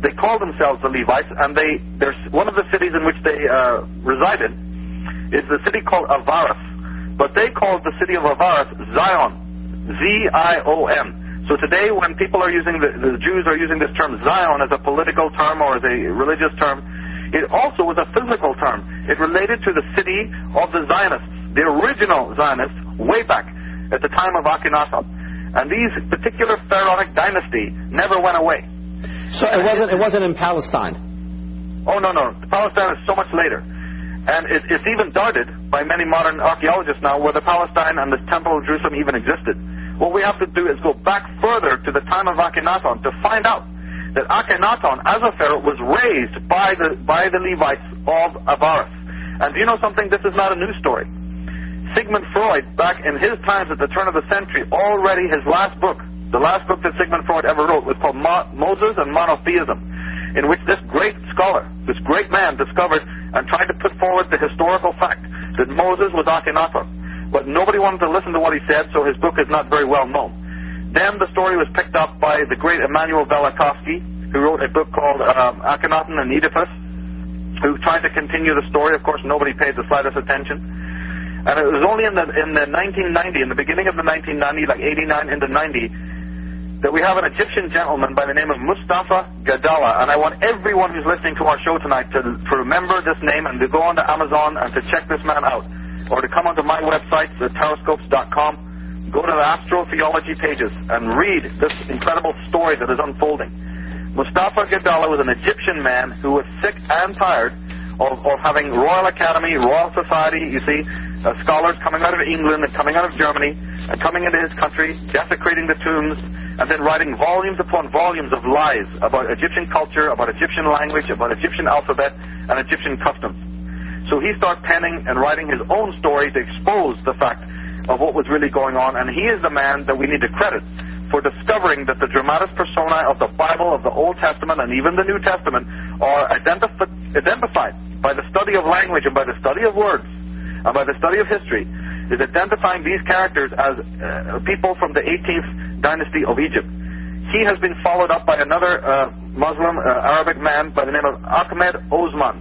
they call themselves the Levites, and they there's one of the cities in which they uh, resided is the city called Avaris. But they called the city of Avaris Zion, Z I O N. So today when people are using, the, the Jews are using this term Zion as a political term or as a religious term, it also was a physical term. It related to the city of the Zionists, the original Zionists, way back at the time of Akhenaten. And these particular pharaonic dynasty never went away. So it wasn't, it wasn't in Palestine? Oh, no, no. Palestine is so much later. And it, it's even doubted by many modern archaeologists now whether Palestine and the Temple of Jerusalem even existed. What we have to do is go back further to the time of Akhenaten to find out that Akhenaten, as a pharaoh, was raised by the, by the Levites of Avaris. And do you know something? This is not a new story. Sigmund Freud, back in his times at the turn of the century, already his last book, the last book that Sigmund Freud ever wrote, was called Mo- Moses and Monotheism, in which this great scholar, this great man, discovered and tried to put forward the historical fact that Moses was Akhenaten. But nobody wanted to listen to what he said, so his book is not very well known. Then the story was picked up by the great Immanuel Velikovsky, who wrote a book called um, Akhenaten and Oedipus, who tried to continue the story. Of course, nobody paid the slightest attention. And it was only in the in the nineteen ninety, in the beginning of the nineteen ninety, like eighty-nine into ninety, that we have an Egyptian gentleman by the name of Mustafa Gadalla. And I want everyone who's listening to our show tonight to, to remember this name and to go onto Amazon and to check this man out. Or to come onto my website, the terrascopes dot com, go to the astrotheology pages and read this incredible story that is unfolding. Mustafa Gadalla was an Egyptian man who was sick and tired Of, of having Royal Academy, Royal Society, you see, uh, scholars coming out of England and coming out of Germany and coming into his country, desecrating the tombs, and then writing volumes upon volumes of lies about Egyptian culture, about Egyptian language, about Egyptian alphabet, and Egyptian customs. So he started penning and writing his own story to expose the fact of what was really going on, and he is the man that we need to credit for discovering that the dramatis personae of the Bible, of the Old Testament, and even the New Testament are identif- identified by the study of language and by the study of words and by the study of history, is identifying these characters as uh, people from the eighteenth dynasty of Egypt. He has been followed up by another uh, Muslim, uh, Arabic man by the name of Ahmed Osman.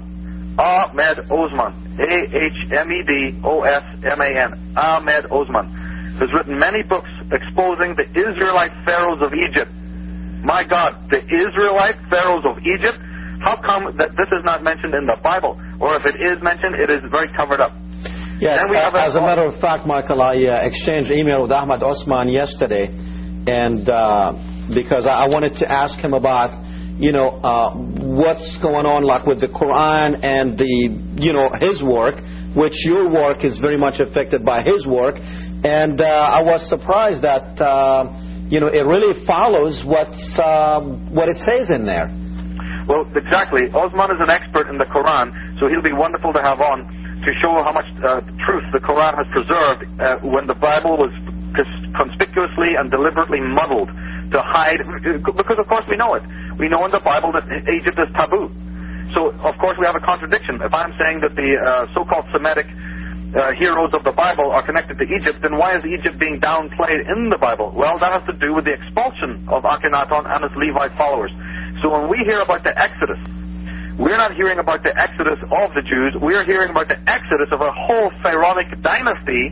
Ahmed Osman. A H M E D O S M A N. Ahmed Osman has written many books exposing the Israelite pharaohs of Egypt. My God, the Israelite pharaohs of Egypt? How come that this is not mentioned in the Bible? Or if it is mentioned, it is very covered up. Yes, we have as a, a matter of fact, Michael, I uh, exchanged email with Ahmed Osman yesterday, and uh, because I, I wanted to ask him about, you know, uh, what's going on, like with the Quran and the, you know, his work, which your work is very much affected by his work. And uh, I was surprised that, uh, you know, it really follows what's, uh, what it says in there. Well, exactly. Osman is an expert in the Quran, so he'll be wonderful to have on to show how much uh, truth the Quran has preserved uh, when the Bible was conspicuously and deliberately muddled to hide, because of course we know it. We know in the Bible that Egypt is taboo. So, of course, we have a contradiction. If I'm saying that the uh, so-called Semitic Uh, heroes of the Bible are connected to Egypt, then why is Egypt being downplayed in the Bible? Well, that has to do with the expulsion of Akhenaten and his Levite followers. So when we hear about the Exodus, we're not hearing about the Exodus of the Jews, we're hearing about the Exodus of a whole pharaonic dynasty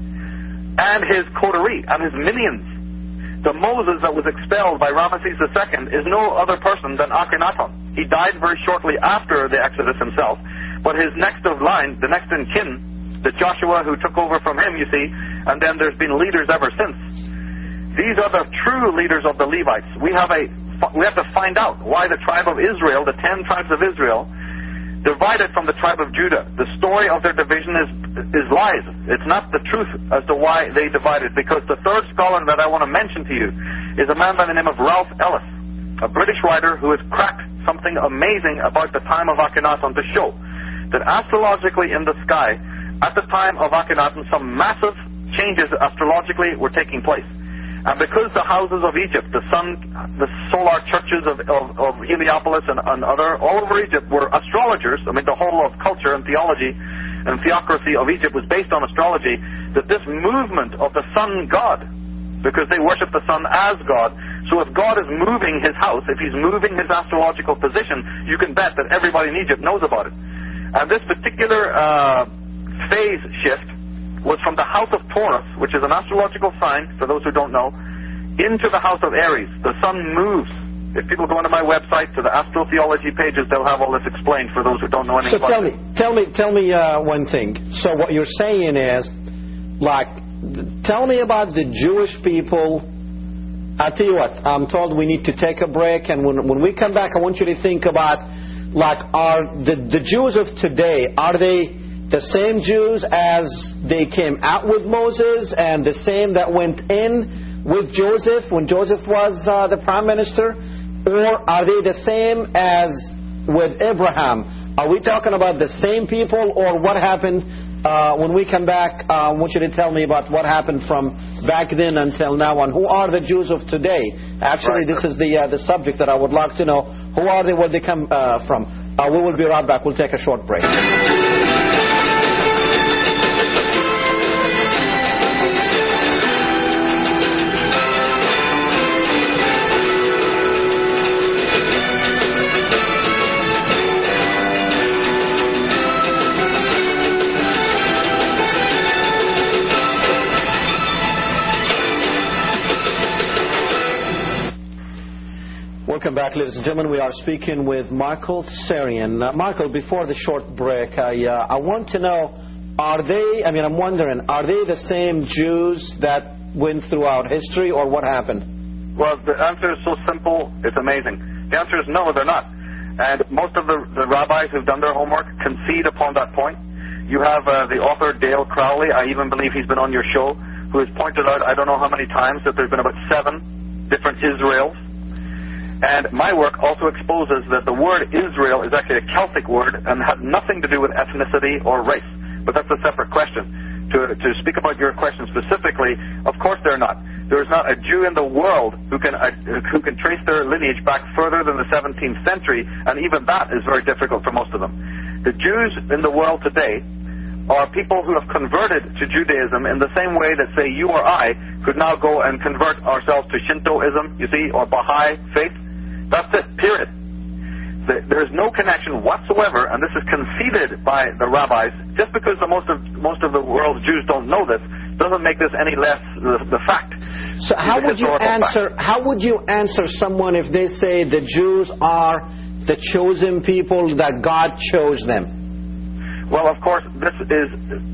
and his coterie and his minions. The Moses that was expelled by Ramesses the Second is no other person than Akhenaten. He died very shortly after the Exodus himself, but his next of line, the next in kin, the Joshua who took over from him, you see, and then there's been leaders ever since. These are the true leaders of the Levites. We have a we have to find out why the tribe of Israel, the ten tribes of Israel, divided from the tribe of Judah. The story of their division is is lies. It's not the truth as to why they divided, because the third scholar that I want to mention to you is a man by the name of Ralph Ellis, a British writer who has cracked something amazing about the time of Akhenaten to show that astrologically in the sky, at the time of Akhenaten, some massive changes astrologically were taking place. And because the houses of Egypt, the sun, the solar churches of, of, of Heliopolis and, and other, all over Egypt were astrologers, I mean the whole of culture and theology and theocracy of Egypt was based on astrology, that this movement of the sun god, because they worship the sun as God, So if God is moving his house, if he's moving his astrological position, you can bet that everybody in Egypt knows about it. And this particular uh, phase shift was from the house of Taurus, which is an astrological sign, for those who don't know, into the house of Aries. The sun moves. If people go onto my website, to the astrotheology pages, they'll have all this explained for those who don't know anything so about tell it. me, tell me, tell me uh, one thing. So what you're saying is, like, tell me about the Jewish people. I'll tell you what, I'm told we need to take a break, and when, when we come back, I want you to think about, like, are the, the Jews of today, are they the same Jews as they came out with Moses, and the same that went in with Joseph when Joseph was uh, the prime minister? Or are they the same as with Abraham? Are we talking about the same people, or what happened? Uh, when we come back, uh, I want you to tell me about what happened from back then until now, and who are the Jews of today? Actually, right. this is the uh, the subject that I would like to know. Who are they? Where they come uh, from? Uh, we will be right back. We'll take a short break. Welcome back, ladies and gentlemen. We are speaking with Michael Tsarion. Uh, Michael, before the short break, I, uh, I want to know, are they, I mean, I'm wondering, are they the same Jews that went throughout history, or what happened? Well, the answer is so simple, it's amazing. The answer is no, they're not. And most of the, the rabbis who've done their homework concede upon that point. You have uh, the author Dale Crowley, I even believe he's been on your show, who has pointed out, I don't know how many times, that there's been about seven different Israels. And my work also exposes that the word Israel is actually a Celtic word and had nothing to do with ethnicity or race. But that's a separate question. To, to speak about your question specifically, of course they're not. There is not a Jew in the world who can uh, who can trace their lineage back further than the seventeenth century, and even that is very difficult for most of them. The Jews in the world today are people who have converted to Judaism in the same way that, say, you or I could now go and convert ourselves to Shintoism, you see, or Baha'i faith. That's it, period. There is no connection whatsoever, and this is conceded by the rabbis. Just because the most of most of the world's Jews don't know this doesn't make this any less the, the fact. So how would you answer? Fact. How would you answer someone if they say the Jews are the chosen people, that God chose them? Well, of course, this is.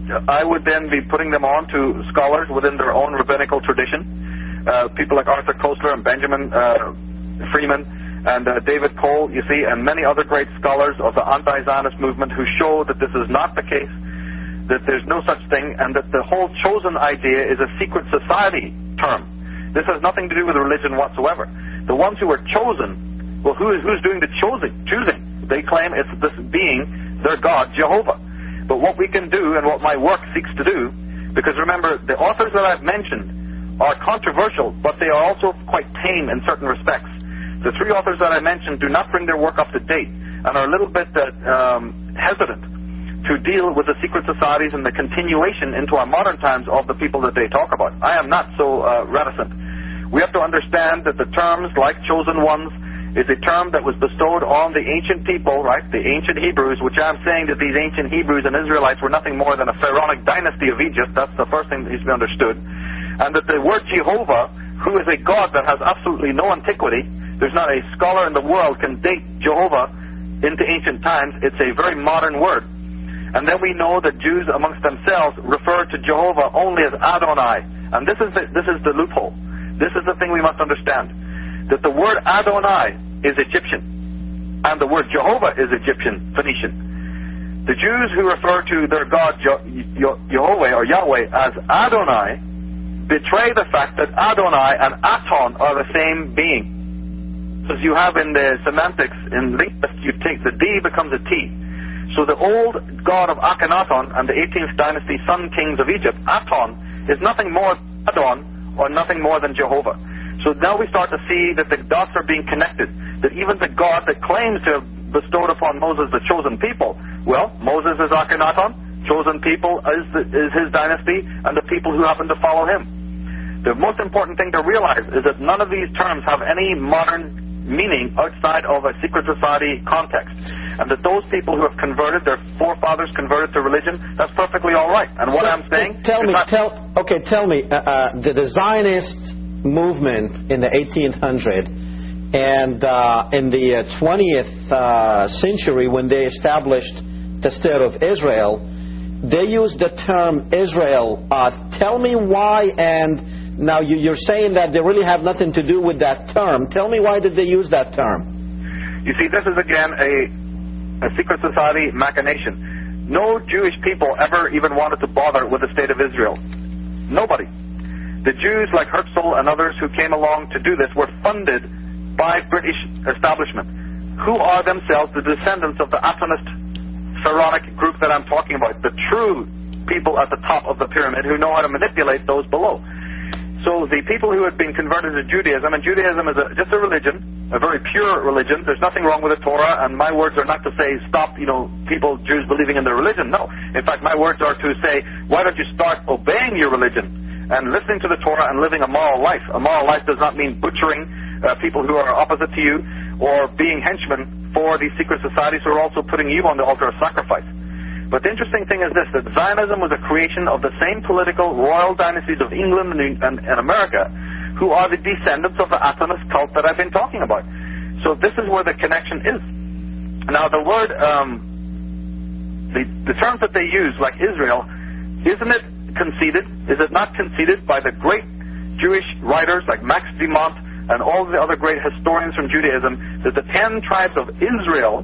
I would then be putting them on to scholars within their own rabbinical tradition, uh, people like Arthur Koestler and Benjamin uh, Freeman. And uh, David Cole, you see, and many other great scholars of the anti-Zionist movement who show that this is not the case, that there's no such thing, and that the whole chosen idea is a secret society term. This has nothing to do with religion whatsoever. The ones who are chosen, well, who is who's doing the choosing? Choosing. They claim it's this being, their God, Jehovah. But what we can do, and what my work seeks to do, because remember, the authors that I've mentioned are controversial, but they are also quite tame in certain respects. The three authors that I mentioned do not bring their work up to date and are a little bit uh, um, hesitant to deal with the secret societies and the continuation into our modern times of the people that they talk about. I am not so uh, reticent. We have to understand that the terms like chosen ones is a term that was bestowed on the ancient people, right, the ancient Hebrews, which I'm saying that these ancient Hebrews and Israelites were nothing more than a pharaonic dynasty of Egypt. That's the first thing that needs to be understood. And that the word Jehovah, who is a God that has absolutely no antiquity, there's not a scholar in the world can date Jehovah into ancient times. It's a very modern word. And then we know that Jews amongst themselves refer to Jehovah only as Adonai. And this is the, this is the loophole. This is the thing we must understand. That the word Adonai is Egyptian. And the word Jehovah is Egyptian, Phoenician. The Jews who refer to their God Je- Je- Jehovah or Yahweh as Adonai betray the fact that Adonai and Aton are the same being. As you have in the semantics in linguistics, you take the D becomes a T. So the old god of Akhenaton and the eighteenth dynasty sun kings of Egypt, Aton, is nothing more than Adon or nothing more than Jehovah. So now we start to see that the dots are being connected. That even the God that claims to have bestowed upon Moses the chosen people, well, Moses is Akhenaton, chosen people is, the, is his dynasty, and the people who happen to follow him. The most important thing to realize is that none of these terms have any modern meaning outside of a secret society context. And that those people who have converted, their forefathers converted to religion, that's perfectly all right. And what so, I'm saying... Tell me, not, tell, okay, tell me, uh, uh, the, the Zionist movement in the eighteen hundreds and uh, in the twentieth uh, century, when they established the state of Israel, they used the term Israel. Uh, tell me why, and now you, you're saying that they really have nothing to do with that term. Tell me, why did they use that term? You see, this is again a, a secret society machination. No Jewish people ever even wanted to bother with the state of Israel. Nobody. The Jews like Herzl and others who came along to do this were funded by British establishment, who are themselves the descendants of the Atonist pharaonic group that I'm talking about, the true people at the top of the pyramid who know how to manipulate those below. So the people who had been converted to Judaism, and Judaism is a, just a religion, a very pure religion. There's nothing wrong with the Torah, and my words are not to say stop, you know, people, Jews believing in their religion. No. In fact, my words are to say, why don't you start obeying your religion and listening to the Torah and living a moral life. A moral life does not mean butchering uh, people who are opposite to you or being henchmen for these secret societies who are also putting you on the altar of sacrifice. But the interesting thing is this, that Zionism was a creation of the same political royal dynasties of England and, and, and America, who are the descendants of the Atonist cult that I've been talking about. So this is where the connection is. Now the word, um, the, the terms that they use, like Israel, isn't it conceded? Is it not conceded by the great Jewish writers like Max Dimont and all the other great historians from Judaism, that the ten tribes of Israel,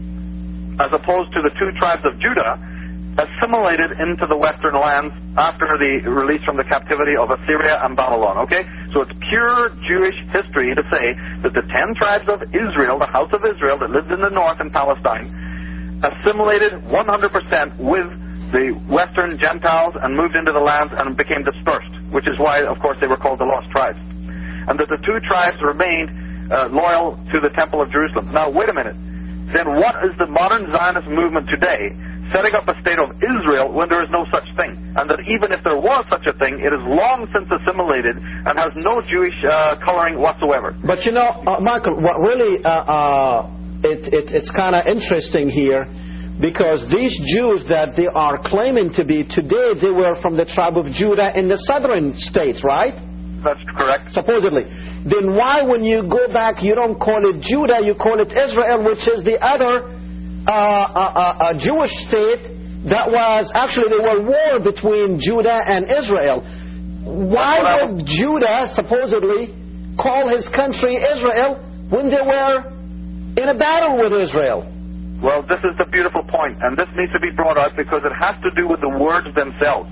as opposed to the two tribes of Judah, assimilated into the western lands after the release from the captivity of Assyria and Babylon, okay? So it's pure Jewish history to say that the ten tribes of Israel, the house of Israel that lived in the north in Palestine, assimilated one hundred percent with the western Gentiles and moved into the lands and became dispersed, which is why, of course, they were called the lost tribes. And that the two tribes remained uh, loyal to the Temple of Jerusalem. Now, wait a minute. Then what is the modern Zionist movement today, setting up a state of Israel when there is no such thing? And that even if there was such a thing, it is long since assimilated and has no Jewish uh, coloring whatsoever. But you know, uh, Michael, what really, uh, uh, it, it, it's kind of interesting here, because these Jews that they are claiming to be today, they were from the tribe of Judah in the southern states, right? That's correct. Supposedly. Then why, when you go back, you don't call it Judah, you call it Israel, which is the other uh, uh, uh, Jewish state that was, actually there was war between Judah and Israel. Why would Judah supposedly call his country Israel when they were in a battle with Israel? Well, this is the beautiful point, and this needs to be brought out because it has to do with the words themselves.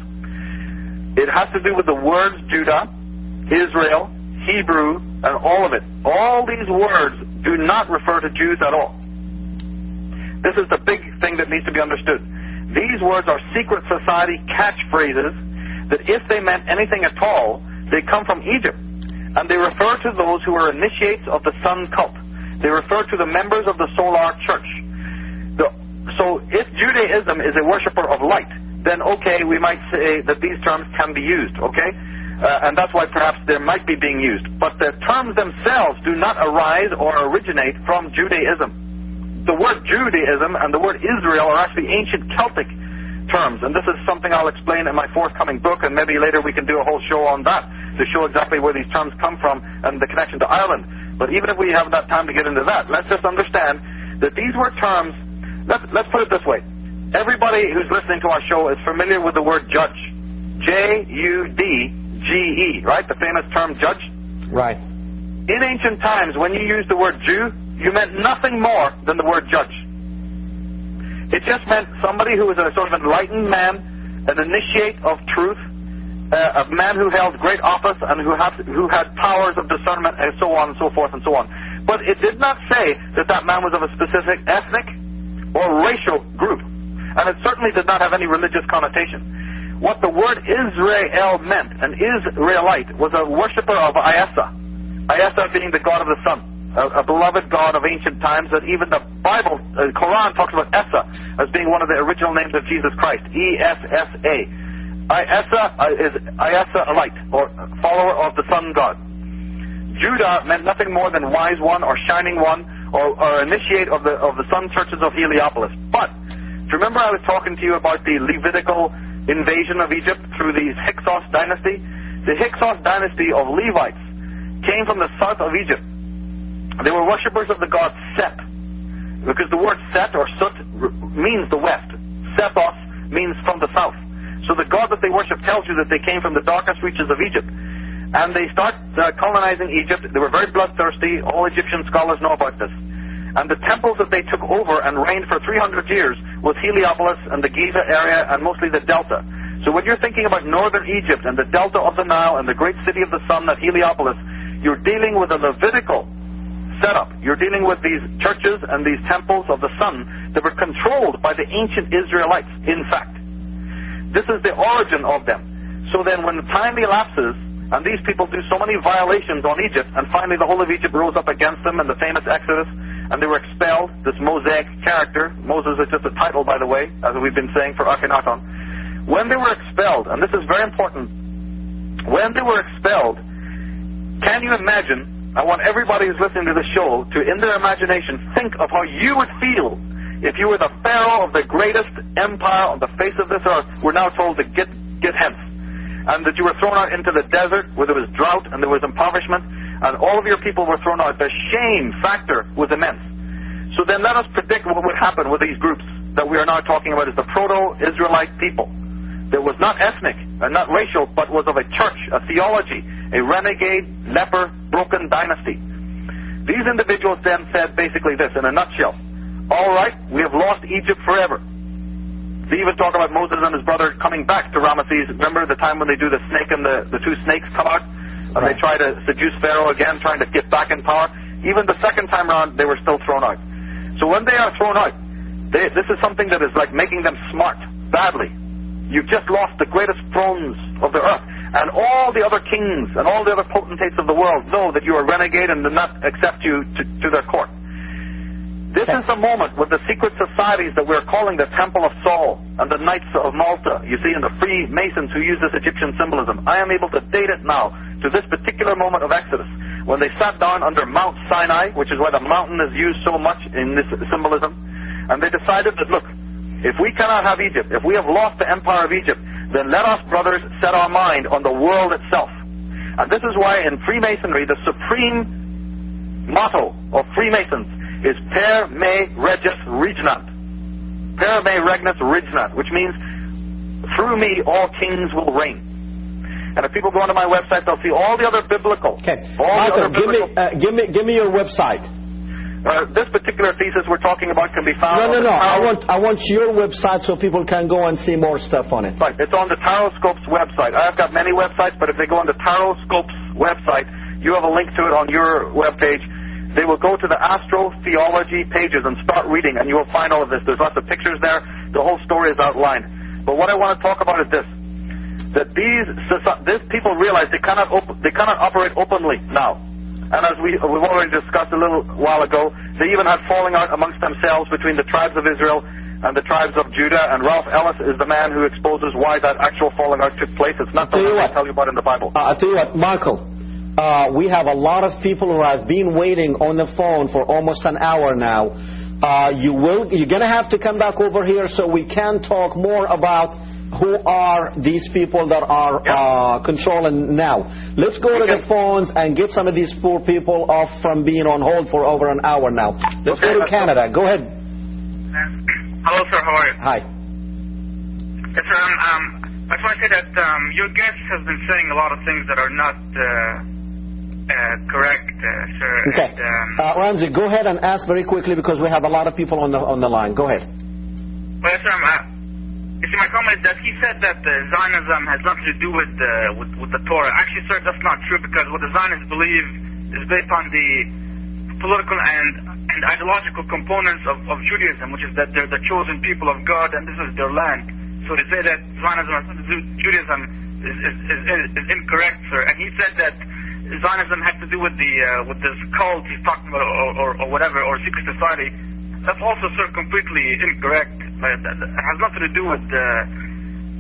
It has to do with the words Judah, Israel, Hebrew, and all of it. All these words do not refer to Jews at all. This is the big thing that needs to be understood. These words are secret society catchphrases that if they meant anything at all, they come from Egypt. And they refer to those who are initiates of the sun cult. They refer to the members of the solar church. The, so if Judaism is a worshiper of light, then okay, we might say that these terms can be used, okay? Uh, and that's why perhaps they might be being used. But the terms themselves do not arise or originate from Judaism. The word Judaism and the word Israel are actually ancient Celtic terms. And this is something I'll explain in my forthcoming book, and maybe later we can do a whole show on that to show exactly where these terms come from and the connection to Ireland. But even if we haven't that time to get into that, let's just understand that these were terms. Let's, let's put it this way. Everybody who's listening to our show is familiar with the word judge. J U D G E, right? The famous term judge. Right. In ancient times, when you used the word Jew, you meant nothing more than the word judge. It just meant somebody who was a sort of enlightened man, an initiate of truth, uh, a man who held great office and who had, who had powers of discernment, and so on and so forth and so on. But it did not say that that man was of a specific ethnic or racial group. And it certainly did not have any religious connotation. What the word Israel meant, an Israelite, was a worshiper of Ayesa. Ayesa being the god of the sun, a, a beloved god of ancient times that even the Bible, the Quran talks about Esa as being one of the original names of Jesus Christ, E S S A. Issa is Issa a light, or follower of the sun god. Judah meant nothing more than wise one or shining one or, or initiate of the of the sun churches of Heliopolis. But remember I was talking to you about the Levitical invasion of Egypt through the Hyksos dynasty? The Hyksos dynasty of Levites came from the south of Egypt. They were worshippers of the god Set, because the word Set or Sut means the west. Sethos means from the south. So the god that they worship tells you that they came from the darkest reaches of Egypt. And they start uh, colonizing Egypt. They were very bloodthirsty. All Egyptian scholars know about this. And the temples that they took over and reigned for three hundred years was Heliopolis and the Giza area and mostly the Delta. So when you're thinking about northern Egypt and the Delta of the Nile and the great city of the sun at Heliopolis, you're dealing with a Levitical setup. You're dealing with these churches and these temples of the sun that were controlled by the ancient Israelites, in fact. This is the origin of them. So then when time elapses, and these people do so many violations on Egypt, and finally the whole of Egypt rose up against them in the famous Exodus, and they were expelled, this Mosaic character. Moses is just a title, by the way, as we've been saying for Akhenaton. When they were expelled, and this is very important, when they were expelled, can you imagine, I want everybody who's listening to the show to, in their imagination, think of how you would feel if you were the pharaoh of the greatest empire on the face of this earth. We're now told to get, get hence. And that you were thrown out into the desert where there was drought and there was impoverishment, and all of your people were thrown out. The shame factor was immense. So then let us predict what would happen with these groups that we are now talking about as the proto-Israelite people. That was not ethnic and not racial, but was of a church, a theology, a renegade, leper, broken dynasty. These individuals then said basically this, in a nutshell: all right, we have lost Egypt forever. They even talk about Moses and his brother coming back to Ramesses. Remember the time when they do the snake and the, the two snakes come out? And right. They try to seduce Pharaoh again, trying to get back in power. Even the second time around, they were still thrown out. So when they are thrown out, they, this is something that is like making them smart, badly. You've just lost the greatest thrones of the earth. And all the other kings and all the other potentates of the world know that you are a renegade and do not accept you to, to their court. This is the moment with the secret societies that we're calling the Temple of Sol and the Knights of Malta, you see, and the Freemasons who use this Egyptian symbolism. I am able to date it now to this particular moment of Exodus, when they sat down under Mount Sinai, which is why the mountain is used so much in this symbolism, and they decided that, look, if we cannot have Egypt, if we have lost the empire of Egypt, then let us, brothers, set our mind on the world itself. And this is why in Freemasonry, the supreme motto of Freemasons is Per me regis regnant. Per me regnus regnant, which means through me all kings will reign. And if people go onto my website, they'll see all the other biblical. Okay, all Michael, the other give biblical, me, uh, give me, give me your website. Uh, this particular thesis we're talking about can be found. No, no, on no. the I want, I want your website so people can go and see more stuff on it. Right. It's on the Taroscope's website. I've got many websites, but if they go on the Taroscope's website, you have a link to it on your webpage. They will go to the astrotheology pages and start reading, and you will find all of this. There's lots of pictures there. The whole story is outlined. But what I want to talk about is this: that these these people realize they cannot op- they cannot operate openly now. And as we we've already discussed a little while ago, they even had falling out amongst themselves between the tribes of Israel and the tribes of Judah. And Ralph Ellis is the man who exposes why that actual falling out took place. It's not something I tell you about in the Bible. Uh, I'll tell you what, Michael. Uh, we have a lot of people who have been waiting on the phone for almost an hour now. Uh, you will, you're going to have to come back over here so we can talk more about who are these people that are uh, controlling now. Let's go to the phones and get some of these poor people off from being on hold for over an hour now. Let's okay, go to Canada. Go ahead. Hello, sir. How are you? Hi. Yes, sir. Um, um, I just want to say that um, your guest has been saying a lot of things that are not uh, Uh, correct, uh, sir. Okay. And, um, uh, Ramsey, go ahead and ask very quickly because we have a lot of people on the on the line. Go ahead. Well, sir, uh, you see, my comment is that he said that uh, Zionism has nothing to do with, uh, with with the Torah. Actually, sir, that's not true, because what the Zionists believe is based on the political and, and ideological components of, of Judaism, which is that they're the chosen people of God and this is their land. So to say that Zionism has nothing to do with Judaism is, is, is, is incorrect, sir. And he said that Zionism had to do with the uh, with this cult he's talking about, or, or, or whatever, or secret society. That's also, sir, completely incorrect. Like, that has nothing to do with uh,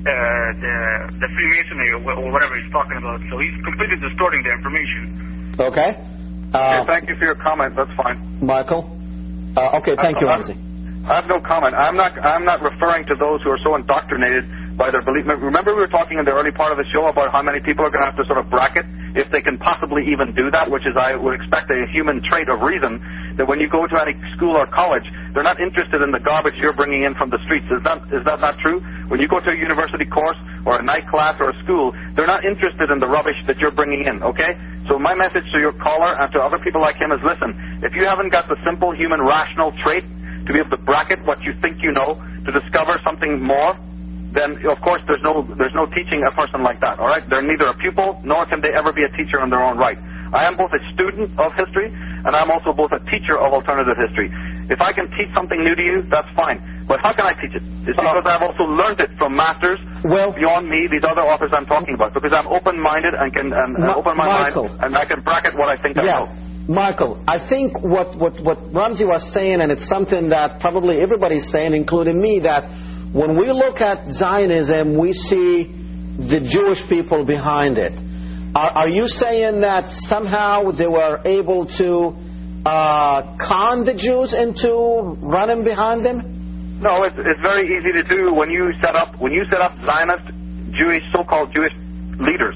the, the Freemasonry or, or whatever he's talking about. So he's completely distorting the information. Okay. Uh, okay, thank you for your comment. That's fine. Michael? Uh, okay, thank you, Ramsey. I have no comment. I'm not I'm not referring to those who are so indoctrinated by their belief. Remember we were talking in the early part of the show about how many people are going to have to sort of bracket if they can possibly even do that, which is, I would expect, a human trait of reason, that when you go to any school or college, they're not interested in the garbage you're bringing in from the streets. Is that is that not true? When you go to a university course or a night class or a school, they're not interested in the rubbish that you're bringing in, okay? So my message to your caller and to other people like him is, listen, if you haven't got the simple human rational trait to be able to bracket what you think you know, to discover something more, then of course there's no there's no teaching a person like that, all right? They're neither a pupil nor can they ever be a teacher in their own right. I am both a student of history and I'm also both a teacher of alternative history. If I can teach something new to you, that's fine. But how can I teach it? It's because I've also learned it from masters well, beyond me, these other authors I'm talking about, because I'm open-minded and can and, and Ma- open my Michael. mind and I can bracket what I think yeah. I know. Michael, I think what, what, what Ramsey was saying, and it's something that probably everybody's saying, including me, that when we look at Zionism, we see the Jewish people behind it. Are, are you saying that somehow they were able to uh, con the Jews into running behind them? No, it's, it's very easy to do when you set up when you set up Zionist Jewish so-called Jewish leaders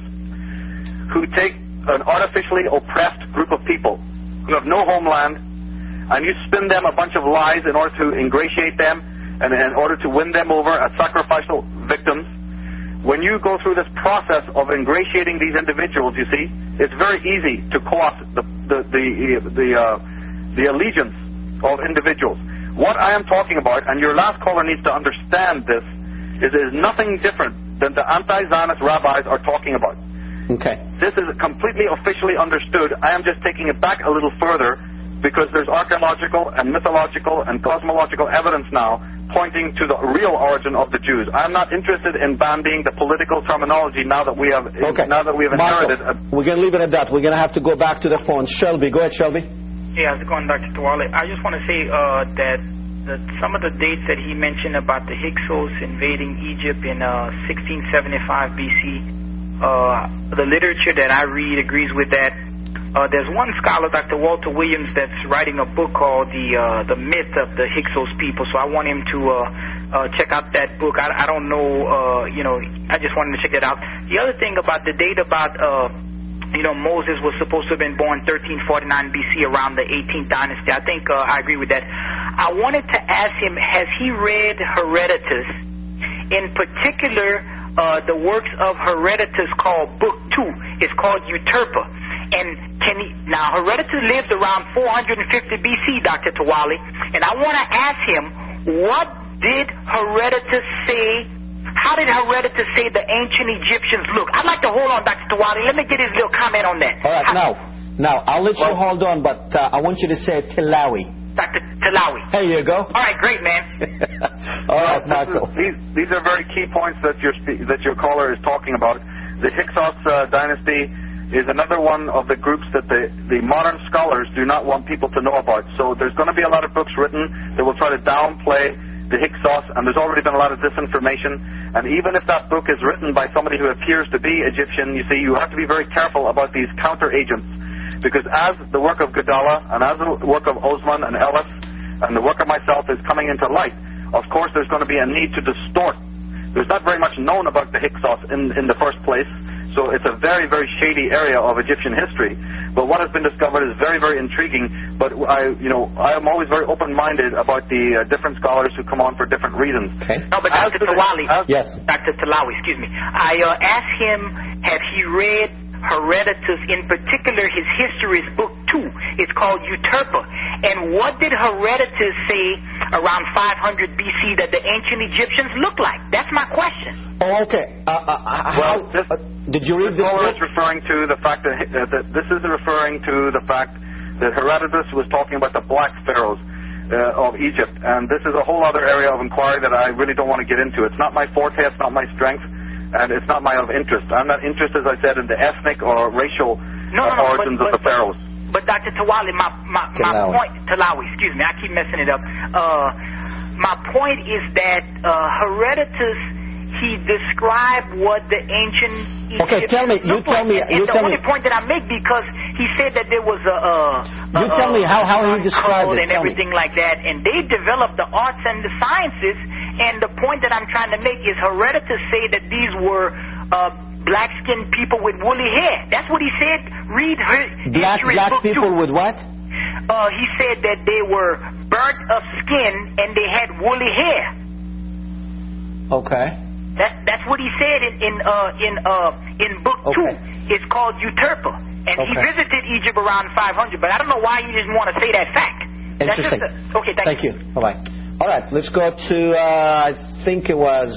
who take an artificially oppressed group of people who have no homeland, and you spin them a bunch of lies in order to ingratiate them and in order to win them over as sacrificial victims. When you go through this process of ingratiating these individuals, you see, it's very easy to co-opt the the the the, uh, the allegiance of individuals. What I am talking about, and your last caller needs to understand this, is it is nothing different than the anti-Zionist rabbis are talking about. Okay. This is completely officially understood. I am just taking it back a little further because there's archaeological and mythological and cosmological evidence now pointing to the real origin of the Jews. I'm not interested in bandying the political terminology now that we have okay. now that we have inherited. Michael, a, we're going to leave it at that. We're going to have to go back to the phone. Shelby, go ahead, Shelby. Yeah, how's it going, Doctor Tawali? I just want to say uh, that the, some of the dates that he mentioned about the Hyksos invading Egypt in uh, sixteen seventy-five B C, uh, the literature that I read agrees with that. Uh, there's one scholar, Doctor Walter Williams, that's writing a book called The uh, the Myth of the Hyksos People. So I want him to uh, uh, check out that book. I, I don't know, uh, you know, I just wanted to check it out. The other thing about the date about, uh, you know, Moses was supposed to have been born thirteen forty-nine B C around the eighteenth dynasty. I think uh, I agree with that. I wanted to ask him, has he read Herodotus? In particular, uh, the works of Herodotus called Book Two. It's called Euterpe. And can he, now Herodotus lived around four hundred fifty B C, Doctor Tawali, and I want to ask him, what did Herodotus say? How did Herodotus say the ancient Egyptians look? I'd like to hold on, Doctor Tawali. Let me get his little comment on that. All right, How, now, now I'll let you hold on, but uh, I want you to say Tilawi. Doctor Tilawi. There you go. All right, great, man. All right, This Michael. is, these these are very key points that your spe- that your caller is talking about. The Hyksos uh, dynasty is another one of the groups that the, the modern scholars do not want people to know about. So there's going to be a lot of books written that will try to downplay the Hyksos, and there's already been a lot of disinformation. And even if that book is written by somebody who appears to be Egyptian, you see, you have to be very careful about these counter-agents. Because as the work of Gadala, and as the work of Osman and Ellis, and the work of myself is coming into light, of course there's going to be a need to distort. There's not very much known about the Hyksos in, in the first place. So it's a very, very shady area of Egyptian history. But what has been discovered is very, very intriguing. But I, you know, I am always very open-minded about the uh, different scholars who come on for different reasons. Okay. No, but Doctor Tawali, Yes. Doctor Talawi, excuse me. I uh, asked him, have he read Herodotus, in particular his Histories Book Two? It's called Euterpe. And what did Herodotus say around five hundred B C that the ancient Egyptians looked like? That's my question. Oh, okay. Uh, uh, uh, Well, how, this, uh, did you read this this caller book? is referring to the fact that, uh, that this is referring to the fact that Herodotus was talking about the black pharaohs uh, of Egypt, and this is a whole other area of inquiry that I really don't want to get into. It's not my forte, it's not my strength, and it's not my of interest. I'm not interested, as I said, in the ethnic or racial No, uh, no, no, origins but, of the but, pharaohs. But Doctor Tawali, my my, my Talawi. point, Talawi, excuse me, I keep messing it up. Uh, my point is that uh, Herodotus, he described what the ancient Okay, Egyptians tell me- you looked tell like. me- And, you and the tell only me- point that I make, because he said that there was a, a, a You tell me how- how he a described code it. and Tell me. everything like that, and they developed the arts and the sciences. And the point that I'm trying to make is Herodotus to say that these were uh, black-skinned people with woolly hair. That's what he said. Read her Black history black book people two. with what? Uh, he said that they were burnt of skin and they had woolly hair. Okay. That's that's what he said in in uh, in uh, in book Okay. two. It's called Euterpe, and he Okay. visited Egypt around five hundred. But I don't know why he didn't want to say that fact. That's just Interesting. a, okay, thank, Thank you. Bye-bye. All right, let's go to, uh, I think it was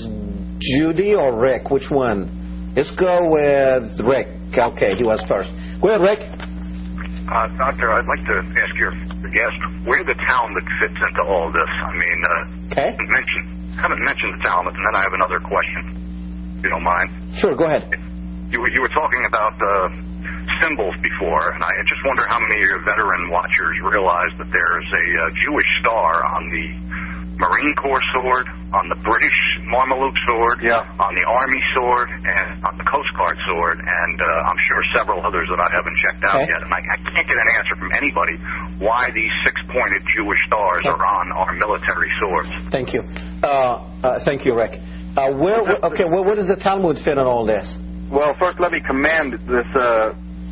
Judy or Rick. Which one? Let's go with Rick. Okay, he was first. Go ahead, Rick. Uh, Doctor, I'd like to ask your guest where the Talmud fits into all this. I mean, uh, Okay. haven't mentioned, haven't mentioned the Talmud, and then I have another question, if you don't mind. Sure, go ahead. You were, you were talking about uh, symbols before, and I just wonder how many of your veteran watchers realize that there's a uh, Jewish star on the Marine Corps sword, on the British Marmaluke sword, Yeah. on the Army sword, and on the Coast Guard sword, and uh, I'm sure several others that I haven't checked out Okay. yet. And I, I can't get an answer from anybody why these six-pointed Jewish stars Okay. are on our military swords. Thank you. Uh, uh, thank you, Rick. Uh, where? where- Okay, where, where does the Talmud fit in all this? Well, first let me commend this uh,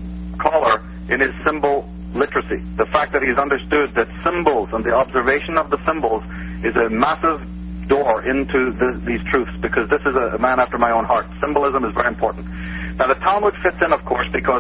caller in his symbol literacy. The fact that he's understood that symbols and the observation of the symbols is a massive door into the, these truths, because this is a, a man after my own heart. Symbolism is very important. Now, the Talmud fits in, of course, because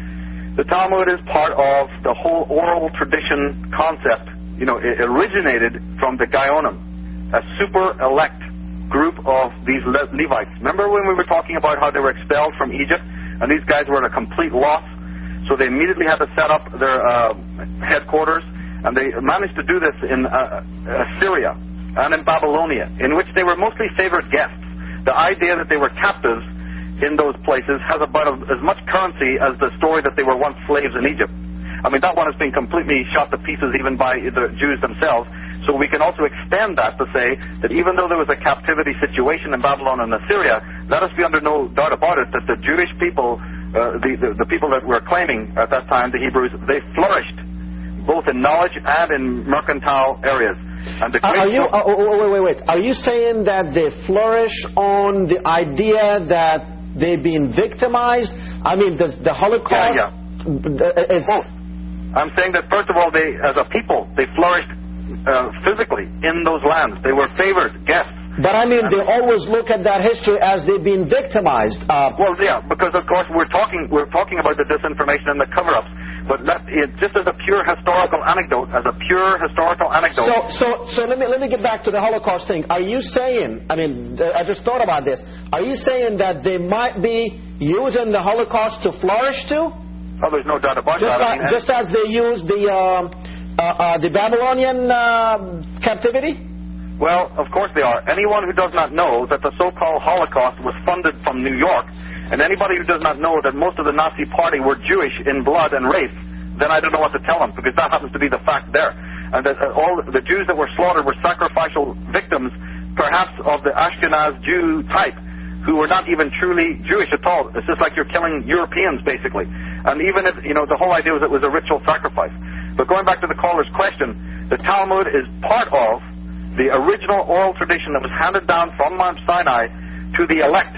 the Talmud is part of the whole oral tradition concept. You know, it originated from the Gaonim, a super elect group of these Le- Levites. Remember when we were talking about how they were expelled from Egypt, and these guys were at a complete loss? So they immediately had to set up their uh, headquarters, and they managed to do this in uh, Assyria and in Babylonia, in which they were mostly favored guests. The idea that they were captives in those places has about as much currency as the story that they were once slaves in Egypt. I mean, that one has been completely shot to pieces even by the Jews themselves. So we can also extend that to say that even though there was a captivity situation in Babylon and Assyria, let us be under no doubt about it that the Jewish people, uh, the, the, the people that were claiming at that time, the Hebrews, they flourished both in knowledge and in mercantile areas. And the Are great you? so- Uh, wait, wait, wait, wait. Are you saying that they flourish on the idea that they've been victimized? I mean, the, the Holocaust Yeah, uh, is. both. I'm saying that first of all, they, as a people, they flourished uh, physically in those lands. They were favored guests. But I mean, they always look at that history as they've been victimized. Uh, Well, yeah, because of course we're talking we're talking about the disinformation and the cover-ups. But that, it, just as a pure historical anecdote, as a pure historical anecdote. So, so, so let me let me get back to the Holocaust thing. Are you saying? I mean, I just thought about this. Are you saying that they might be using the Holocaust to flourish too? Oh, there's no doubt about Just, that. I like, mean, just as they used the uh, uh, uh, the Babylonian uh, captivity? Well, of course they are. Anyone who does not know that the so-called Holocaust was funded from New York, and anybody who does not know that most of the Nazi party were Jewish in blood and race, then I don't know what to tell them, because that happens to be the fact there. And that uh, all the Jews that were slaughtered were sacrificial victims, perhaps of the Ashkenaz Jew type, who were not even truly Jewish at all. It's just like you're killing Europeans, basically. And even if, you know, the whole idea was it was a ritual sacrifice. But going back to the caller's question, the Talmud is part of the original oral tradition that was handed down from Mount Sinai to the elect.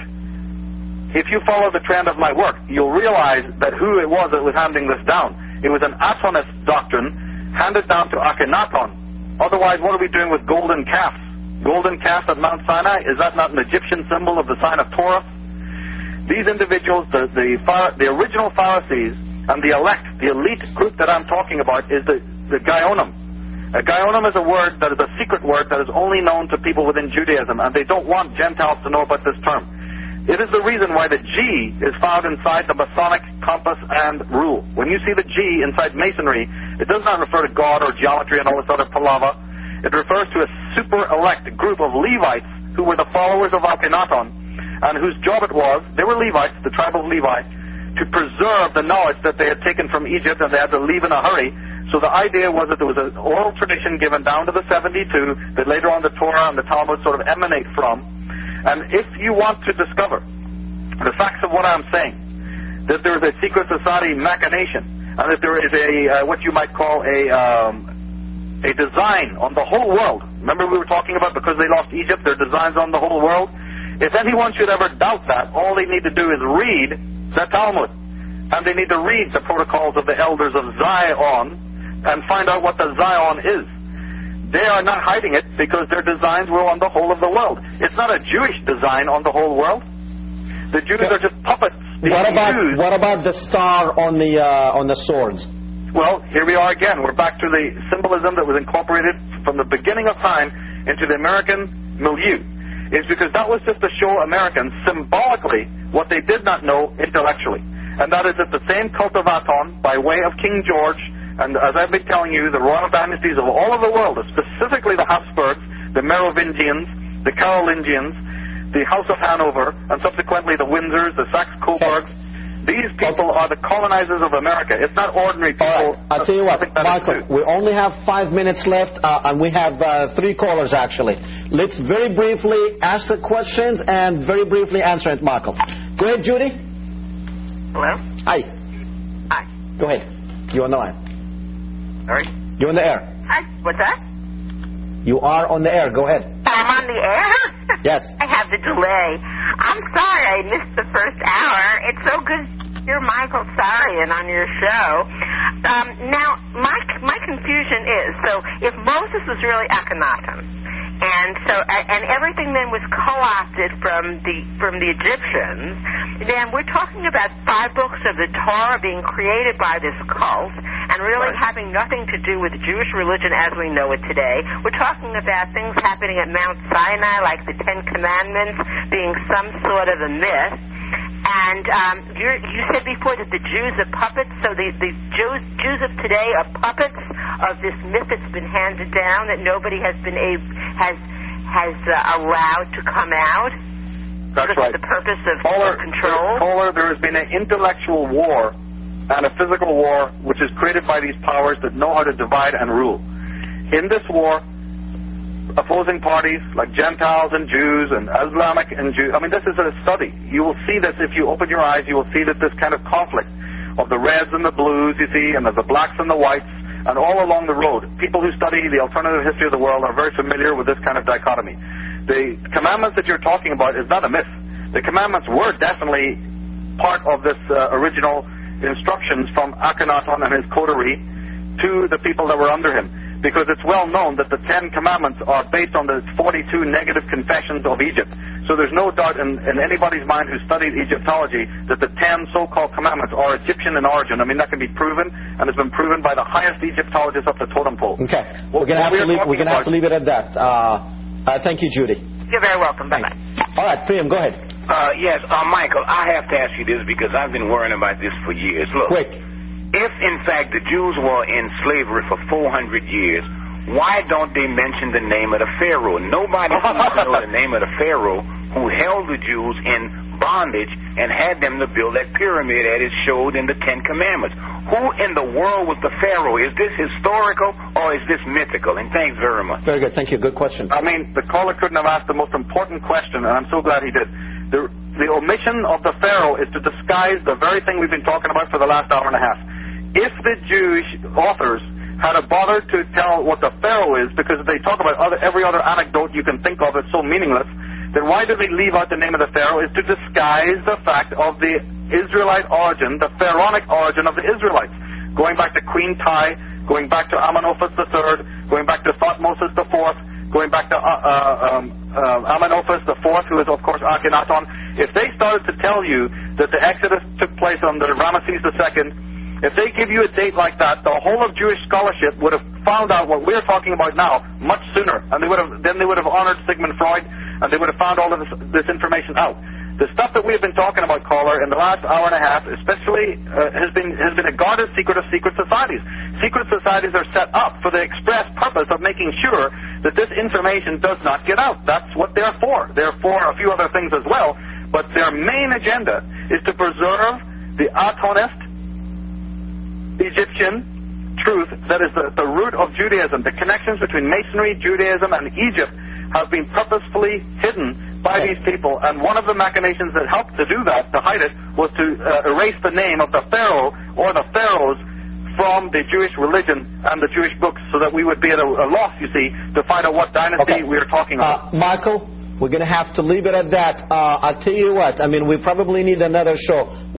If you follow the trend of my work, you'll realize that who it was that was handing this down. It was an Atonist doctrine handed down to Akhenaton. Otherwise, what are we doing with golden calves? Golden calves at Mount Sinai, is that not an Egyptian symbol of the sign of Torah? These individuals, the, the, the original Pharisees and the elect, the elite group that I'm talking about is the, the Gaonim. A Gaonim is a word that is a secret word that is only known to people within Judaism, and they don't want Gentiles to know about this term. It is the reason why the G is found inside the Masonic compass and rule. When you see the G inside Masonry, it does not refer to God or geometry and all this other palaver. It refers to a super elect group of Levites who were the followers of Akhenaton, and whose job it was, they were Levites, the tribe of Levi, to preserve the knowledge that they had taken from Egypt, and they had to leave in a hurry. So the idea was that there was an oral tradition given down to the seventy-two that later on the Torah and the Talmud sort of emanate from. And if you want to discover the facts of what I'm saying, that there is a secret society machination, and that there is a uh, what you might call a um, a design on the whole world. Remember we were talking about because they lost Egypt, their designs on the whole world? If anyone should ever doubt that, all they need to do is read the Talmud. And they need to read the protocols of the elders of Zion and find out what the Zion is. They are not hiding it because their designs were on the whole of the world. It's not a Jewish design on the whole world. The Jews are just puppets. What about used. what about the star on the uh, on the swords? Well, here we are again. We're back to the symbolism that was incorporated from the beginning of time into the American milieu. It's because that was just to show Americans symbolically what they did not know intellectually. And that is that the same cult of Aton, by way of King George, and as I've been telling you, the royal dynasties of all of the world, specifically the Habsburgs, the Merovingians, the Carolingians, the House of Hanover, and subsequently the Windsors, the Saxe-Coburgs. These people are the colonizers of America. It's not ordinary people. Right. I'll tell you what, Michael, we only have five minutes left, uh, and we have uh, three callers, actually. Let's very briefly ask the questions and very briefly answer it, Michael. Go ahead, Judy. Hello? Hi. Hi. Go ahead. You're on the line. Sorry? You're on the air. Hi. What's that? You are on the air. Go ahead. I'm on the air? Yes. I have the delay. I'm sorry I missed the first hour. It's so good to hear Michael Sarian on your show. Um, now, my my confusion is, so if Moses was really Akhenaten, and so and everything then was co-opted from the from the Egyptians, then we're talking about five books of the Torah being created by this cult and really right. having nothing to do with Jewish religion as we know it today. We're talking about things happening at Mount Sinai, like the Ten Commandments being some sort of a myth. And um, you're, you said before that the Jews are puppets, so the, the Jews, Jews of today are puppets of this myth that's been handed down that nobody has been able, has has uh, allowed to come out. That's because right. of the purpose of Caller, control. Caller, there has been an intellectual war and a physical war which is created by these powers that know how to divide and rule. In this war, opposing parties like Gentiles and Jews and Islamic and Jews, I mean, this is a study. You will see this if you open your eyes. You will see that this kind of conflict of the reds and the blues, you see, and of the blacks and the whites, and all along the road. People who study the alternative history of the world are very familiar with this kind of dichotomy. The commandments that you're talking about is not a myth. The commandments were definitely part of this uh, original instructions from Akhenaten and his coterie to the people that were under him. Because it's well known that the Ten Commandments are based on the forty-two negative confessions of Egypt. So there's no doubt in, in anybody's mind who studied Egyptology that the ten so-called commandments are Egyptian in origin. I mean, that can be proven, and it's been proven by the highest Egyptologists up the totem pole. Okay. We're going to have, have to leave it at that. Uh, uh, thank you, Judy. You're very welcome. Bye-bye. All right, Priyam, go ahead. Uh, yes, uh, Michael, I have to ask you this because I've been worrying about this for years. Look. Quick. If, in fact, the Jews were in slavery for four hundred years, why don't they mention the name of the Pharaoh? Nobody wants to know the name of the Pharaoh who held the Jews in bondage and had them to build that pyramid that is showed in the Ten Commandments. Who in the world was the Pharaoh? Is this historical or is this mythical? And thanks very much. Very good. Thank you. Good question. I mean, the caller couldn't have asked the most important question, and I'm so glad he did. The, the omission of the Pharaoh is to disguise the very thing we've been talking about for the last hour and a half. If the Jewish authors had a bother to tell what the Pharaoh is, because they talk about other, every other anecdote you can think of is so meaningless, then why do they leave out the name of the Pharaoh? Is to disguise the fact of the Israelite origin, the pharaonic origin of the Israelites. Going back to Queen Tai, going back to Amenophis the third, going back to Thutmoses the fourth, going back to uh, uh, um, uh, Amenophis the fourth, who is of course Akhenaten. If they started to tell you that the Exodus took place under Ramesses the second, if they give you a date like that, the whole of Jewish scholarship would have found out what we're talking about now much sooner, and they would have then they would have honored Sigmund Freud, and they would have found all of this, this information out. The stuff that we've been talking about, caller, in the last hour and a half, especially, uh, has been has been a guarded secret of secret societies. Secret societies are set up for the express purpose of making sure that this information does not get out. That's what they're for. They're for a few other things as well, but their main agenda is to preserve the Atonist Egyptian truth that is the, the root of Judaism. The connections between Masonry, Judaism, and Egypt have been purposefully hidden by Okay. these people. And one of the machinations that helped to do that, to hide it, was to uh, erase the name of the pharaoh or the pharaohs from the Jewish religion and the Jewish books, so that we would be at a, a loss, you see, to find out what dynasty Okay. we are talking about. Uh, Michael, we're going to have to leave it at that. Uh, I'll tell you what, I mean, we probably need another show.